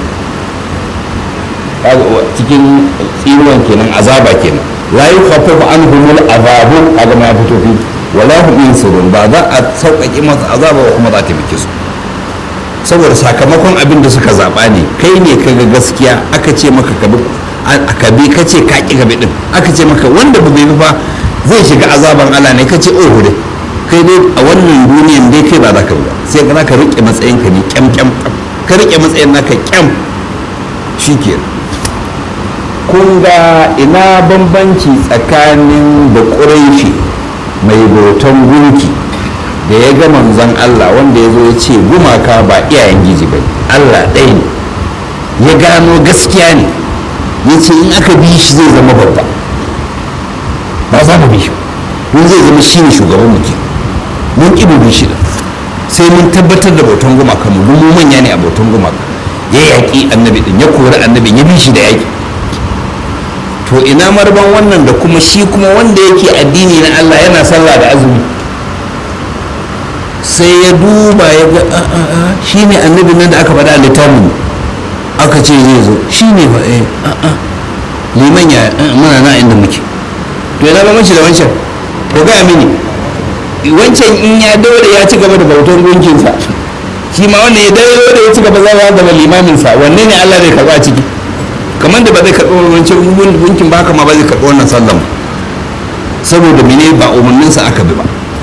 cikin tsinuwan kenan, azaba kenan. la yukhaffafu anhum al-azabu, kaga ma fito fi wala hum yansurun, ba za a sauƙaƙe masa azaba ba kuma za ta miki su, saboda sakamakon abin da suka zaɓa ne. kai ne kaga gaskiya aka ce maka ka bi ka ce ka ƙi ka bi din, aka ce maka wanda ba bai bi fa zai shiga azaban Allah ne, ka ce oh dai kai dai a wannan duniyan dai kai ba za ka ba sai ka rike matsayinka ne kyam ka rike matsayin naka kyam shike. kun ga ina bambanci tsakanin da ƙuraishi mai bautan gunki da ya ga manzon Allah wanda ya zo ya ce gumaka ba iyayen giji ba Allah ɗaya ne, ya gano gaskiya ne, ya ce in aka bi shi zai zama babba, ba za mu bi shi don zai zama shi ne shugaban mu ke mun ƙi bi shi da sai mun tabbatar da bautan gumaka mu manya ne a bautan gumaka. Ya yaƙi annabi din, ya kori annabin, ya bi shi da yaƙi. To ina marban wannan da kuma shi kuma wanda yake addini na Allah yana sallah da azumi, sai ya duba ya ga shi ne annabi nan da aka faɗa a littafin aka ce zai zo shi ne ba liman ya muna na inda muke. To yana ba mace da wancan ko ga mini wancan in ya daure ya ci gaba da bautar gunkinsa, shi ma wannan ya daure da ya ci gaba zama da limaminsa, wanne ne Allah zai karɓa ciki? Kamar da ba zai karɓi wancan gunkin ba, kama ba zai karɓi wannan sallan saboda mene ba umarninsa aka bi ba.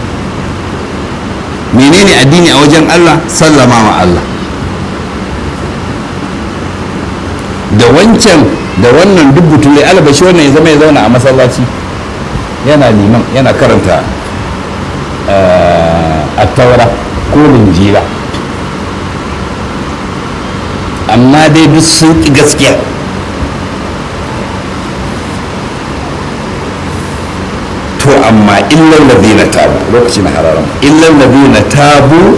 Menene addini a wajen Allah? Sallama wa Allah. Da wancan da wannan duk butule albashi wannan ya zama ya zauna a masallaci yana liman yana karanta attaura ko linjila, amma dai duk sun ƙi gaskiya. To amma illal ladina tabu, lokacin hararam, illal ladina tabu,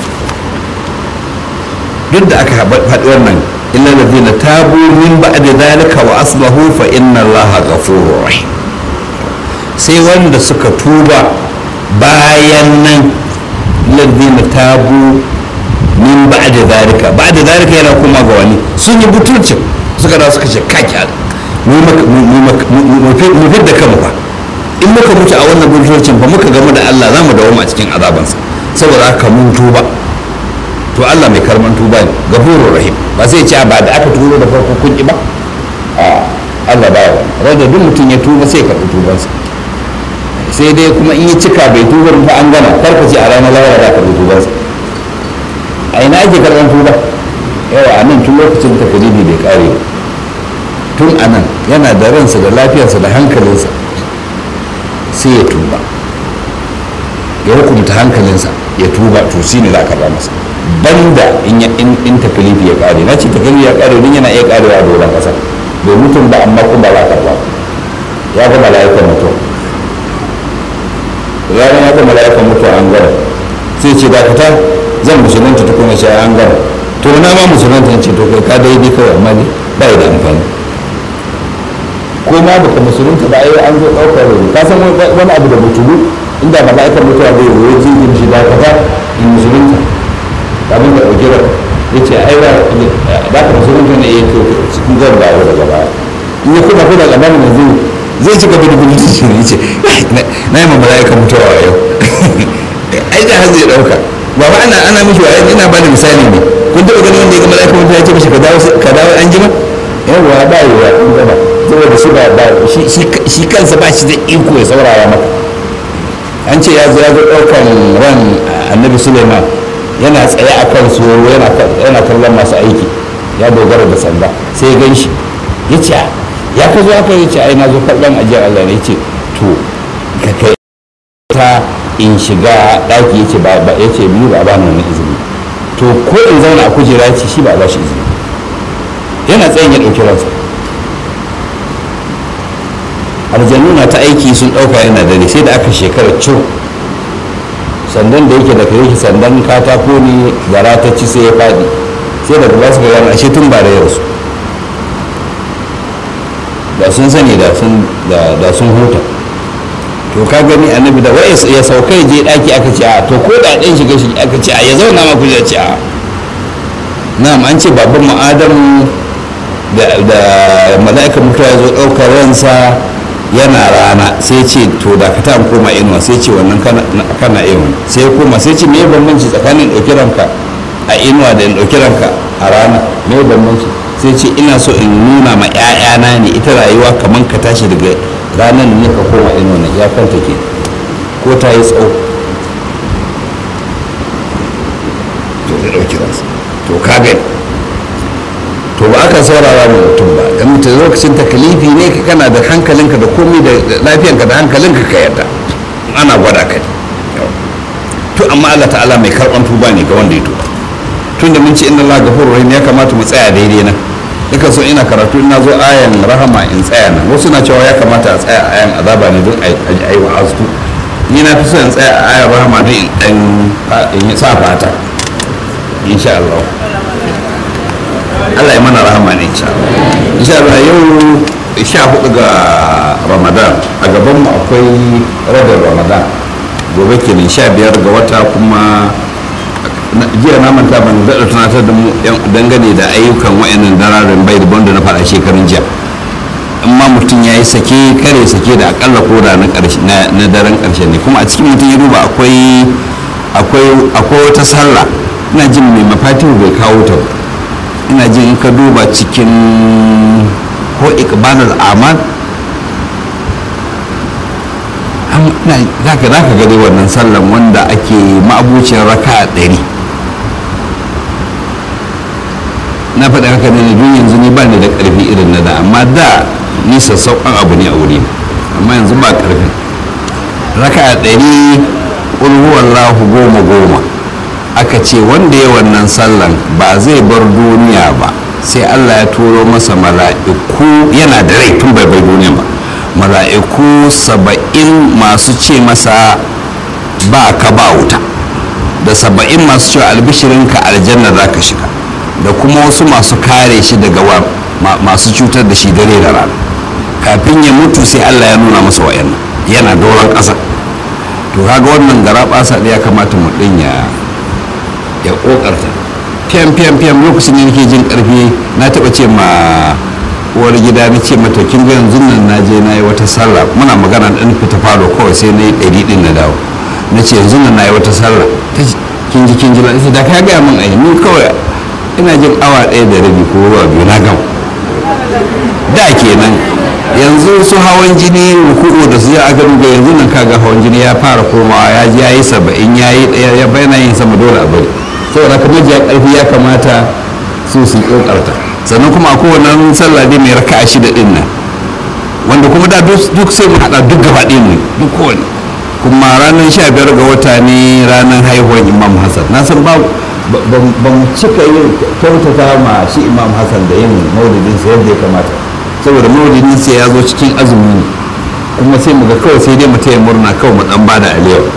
duk da aka faɗi wannan illal ladina tabu min ba'da zalika wa aslahu fa inna Allaha ghafurur rahim, sai wanda suka tuba bayan nan. Ladina tabu min ba'da zalika yana kuma ga wani sun yi butulcin suka da suka ce kaki mu fidda kanmu ba, in muka mutu a wannan butulcin ba muka gamu da Allah za mu dawo a cikin azabansa, saboda haka mun tuba. To Allah mai karman tuba ne, gafurur rahim, ba sai ce ba da aka tuba da farko kun ki ba, Allah ba ya rada duk mutum ya tuba sai ka karɓi tubansa, sai dai kuma in yi cika bai tuba ba an gama, karka ce a ranar lawara da karɓi tubansa. A ina ake karɓar tuba? Yawa a nan tun lokacin takalibi bai kare ba, tun a nan yana da ransa da lafiyarsa da hankalinsa sai ya tuba, ya hukumta hankalinsa ya tuba, to shi ne za a karɓa masa. Banda in takalibi ya kare, na ce takalibi ya kare don yana iya karewa a doron ƙasa bai mutum ba, amma kuma ba za a karɓa, ya ga mala'ikan mutum, ranar ya ga mala'ikan mutum an gama sai ce dakata zan musulunta ta kuma shi an gama, to na ma musulunta ce to kai ka daidai kawai, amma ne ba da amfani. Ko ma baka musulunta ba ai an zo ɗaukar rai, ka san wani abu da butulu inda mala'ikan mutuwa zai zo ya jingin shi dakata in musulunta abin da ɗauki rai ya ce ai ba ka musulunta ne ya to cikin zan dawo daga baya, in ya kuma daga baya ne zai ci gaba da gudun shi ne ce na yi ma mala'ikan mutuwa yau ai da har zai ɗauka ba ba ana mishi wa ina ba da misali ne. Kun taɓa ganin wanda ya ga mala'ikan mutuwa ya ce mishi ka dawo an jima yawa ba yi wa in gaba, saboda shi kansa ba shi da iko ya saurara maka. An ce ya zo ɗaukan ran annabi Suleiman yana tsaye a kan su yana kallon masu aiki, ya dogara da sanda sai ya gan shi ya ce ya ka zo haka, ya ce ai na zo karɓan ajiyar Allah ne. Ya ce to ka kai ta in shiga ɗaki, ya ce ba ya ce biyu ba ba ni izini, to ko in zauna a kujera ce shi ba ba shi izini, yana tsayin ya ɗauki ransa. Aljannu na ta aiki sun ɗauka yana dare, sai da aka shekara cin sandan da yake da kare shi sandan katako ne, gara ta ci sai ya faɗi, sai daga ba su ga gano ashe tun ba da yarsu da sun sani da sun huta. To ka gani annabi da wai ya saukai je daki aka ce a to ko da ɗan shiga shi aka ce a ya zauna ma ku ce a na'am. An ce babban mu Adam da mala'ika mutuwa ya zo ɗaukar ransa yana rana, sai ce to da ka ta koma inuwa, sai ce wannan kana inuwa, sai ya koma sai ce me ya bambanci tsakanin ɗauki ranka a inuwa da in ɗauki ranka a rana, me ya bambanci? Sai ce ina so in nuna ma 'ya'yana ne ita rayuwa kamar ka tashi daga ranar ne ka koma inuwa na ya kanta ke ko ta yi tsawo zai ɗauki ransa to ka gani to ba aka saurara ma mutum ba dan mutum lokacin takalifi ne kana da hankalinka da komai da lafiyanka da hankalinka ka yarda ana gwada ka ne to amma Allah ta'ala mai karɓan tuba ne ga wanda ya tuba tunda mun ce inna Allah ghafurur rahim ya kamata mu tsaya daidai nan duka so ina karatu ina zo ayan rahama in tsaya nan wasu na cewa ya kamata a tsaya a ayan azaba ne don a yi wa'azu ni na fi so in tsaya a ayan rahama don in sa fata insha Allah Allah ya mana rahama ne insha Allah yau 14 ga Ramadan a gaban mu akwai rabin Ramadan gobe kenan 15 ga wata kuma jiya na manta ban daɗa tunatar da mu dangane da ayyukan wa'annan dararin bai da banda na faɗa shekarun jiya amma mutum ya yi sake kare sake da akalla koda na daren ƙarshe ne kuma a cikin mutum ya duba akwai wata sallah ina jin mai mafatihu bai kawo ta ba ina jin in ka duba cikin ko iqbalul amal za ka ga dai wannan sallan wanda ake ma'abucin raka 100 na faɗa haka ne don yanzu ni ba ni da ƙarfi irin na da amma da ni sassauƙan abu ne a wuri amma yanzu ba ƙarfin raka 100 ƙulhuwallahu 10 aka ce wanda ya wannan sallan ba zai bar duniya ba sai Allah ya turo masa mala'iku yana da rai tun bai bai duniya ba mala'iku 70 masu ce masa ba ka ba wuta da 70 masu cewa albishirinka aljanna za ka shiga da kuma wasu masu kare shi daga masu cutar da shi dare da rana kafin ya mutu sai Allah ya nuna masa wayannan yana doron ƙasa to kaga wannan gara ɓasa da ya kamata mu ɗin ya ƙoƙarta fiyam lokacin da nake jin ƙarfi na taɓa ce ma uwar gida na ce mata kin ga yanzu nan na je na yi wata sallah muna magana ɗan fita falo kawai sai na yi 100 ɗin na dawo na ce yanzu nan na yi wata sallah kin ji na da ka gaya min ai ni kawai ina jin awa 1 da rabi ko ruwa 2 na gama da kenan yanzu su hawan jini ruku'u da su ya aka duga yanzu nan kaga hawan jini ya fara komawa ya ji yayi 70 yayi ya bayyana yin sama dole a bari saboda kamar jiya karfi ya kamata su kokarta sannan kuma akwai wannan sallah dai mai raka'a 6 din nan wanda kuma da duk sai mu hada duk gaba ɗaya mu duk kowane kuma ranar 15 ga wata ne ranar haihuwar Imam Hassan na san ba mu cika yin kyautata ma shi Imam Hassan da yin maulidinsa yadda ya kamata saboda maulidinsa ya zo cikin azumi ne kuma sai mu ga kawai sai dai mu taya murna kawai mu dan bada aliyu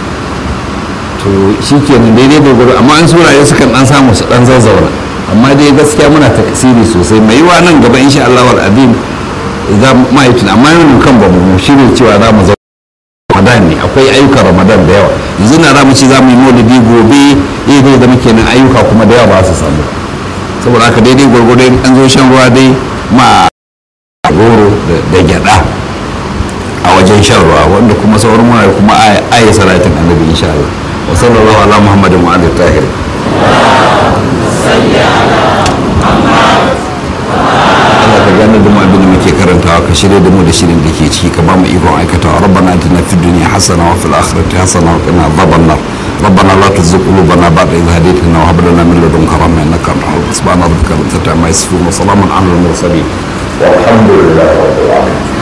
to shi kenan daidai gwargwaro amma an suraye sukan dan samu su dan zazzauna amma dai gaskiya muna takasiri sosai mai yiwa nan gaba insha Allah wal azim za mu yi tuna amma yanzu kan ba mu shirye cewa za mu Ramadan ne akwai ayyukan Ramadan da yawa yanzu na za mu ci za mu yi maulidi gobe zai da muke nan ayyuka kuma da yawa ba su samu saboda haka daidai gwargwado an zo shan ruwa dai ma goro da gyada a wajen shan ruwa wanda kuma sauran muna kuma ayi salatin annabi insha Allah wa sallallahu ala muhammadin wa alihi tahir Allah ka gane da mu abin da muke karantawa ka shirye da mu da shirin da ke ciki ka ba mu ikon aikatawa rabbana atina fid dunya hasana wa fil akhirati hasana wa qina adhaban nar ربنا لا تزغ قلوبنا بعد إذ هديتنا وهب لنا من لدنك رحمة إنك أنت الوهاب سبحان ربك رب العزة عما يصفون وسلام على المرسلين والحمد لله رب العالمين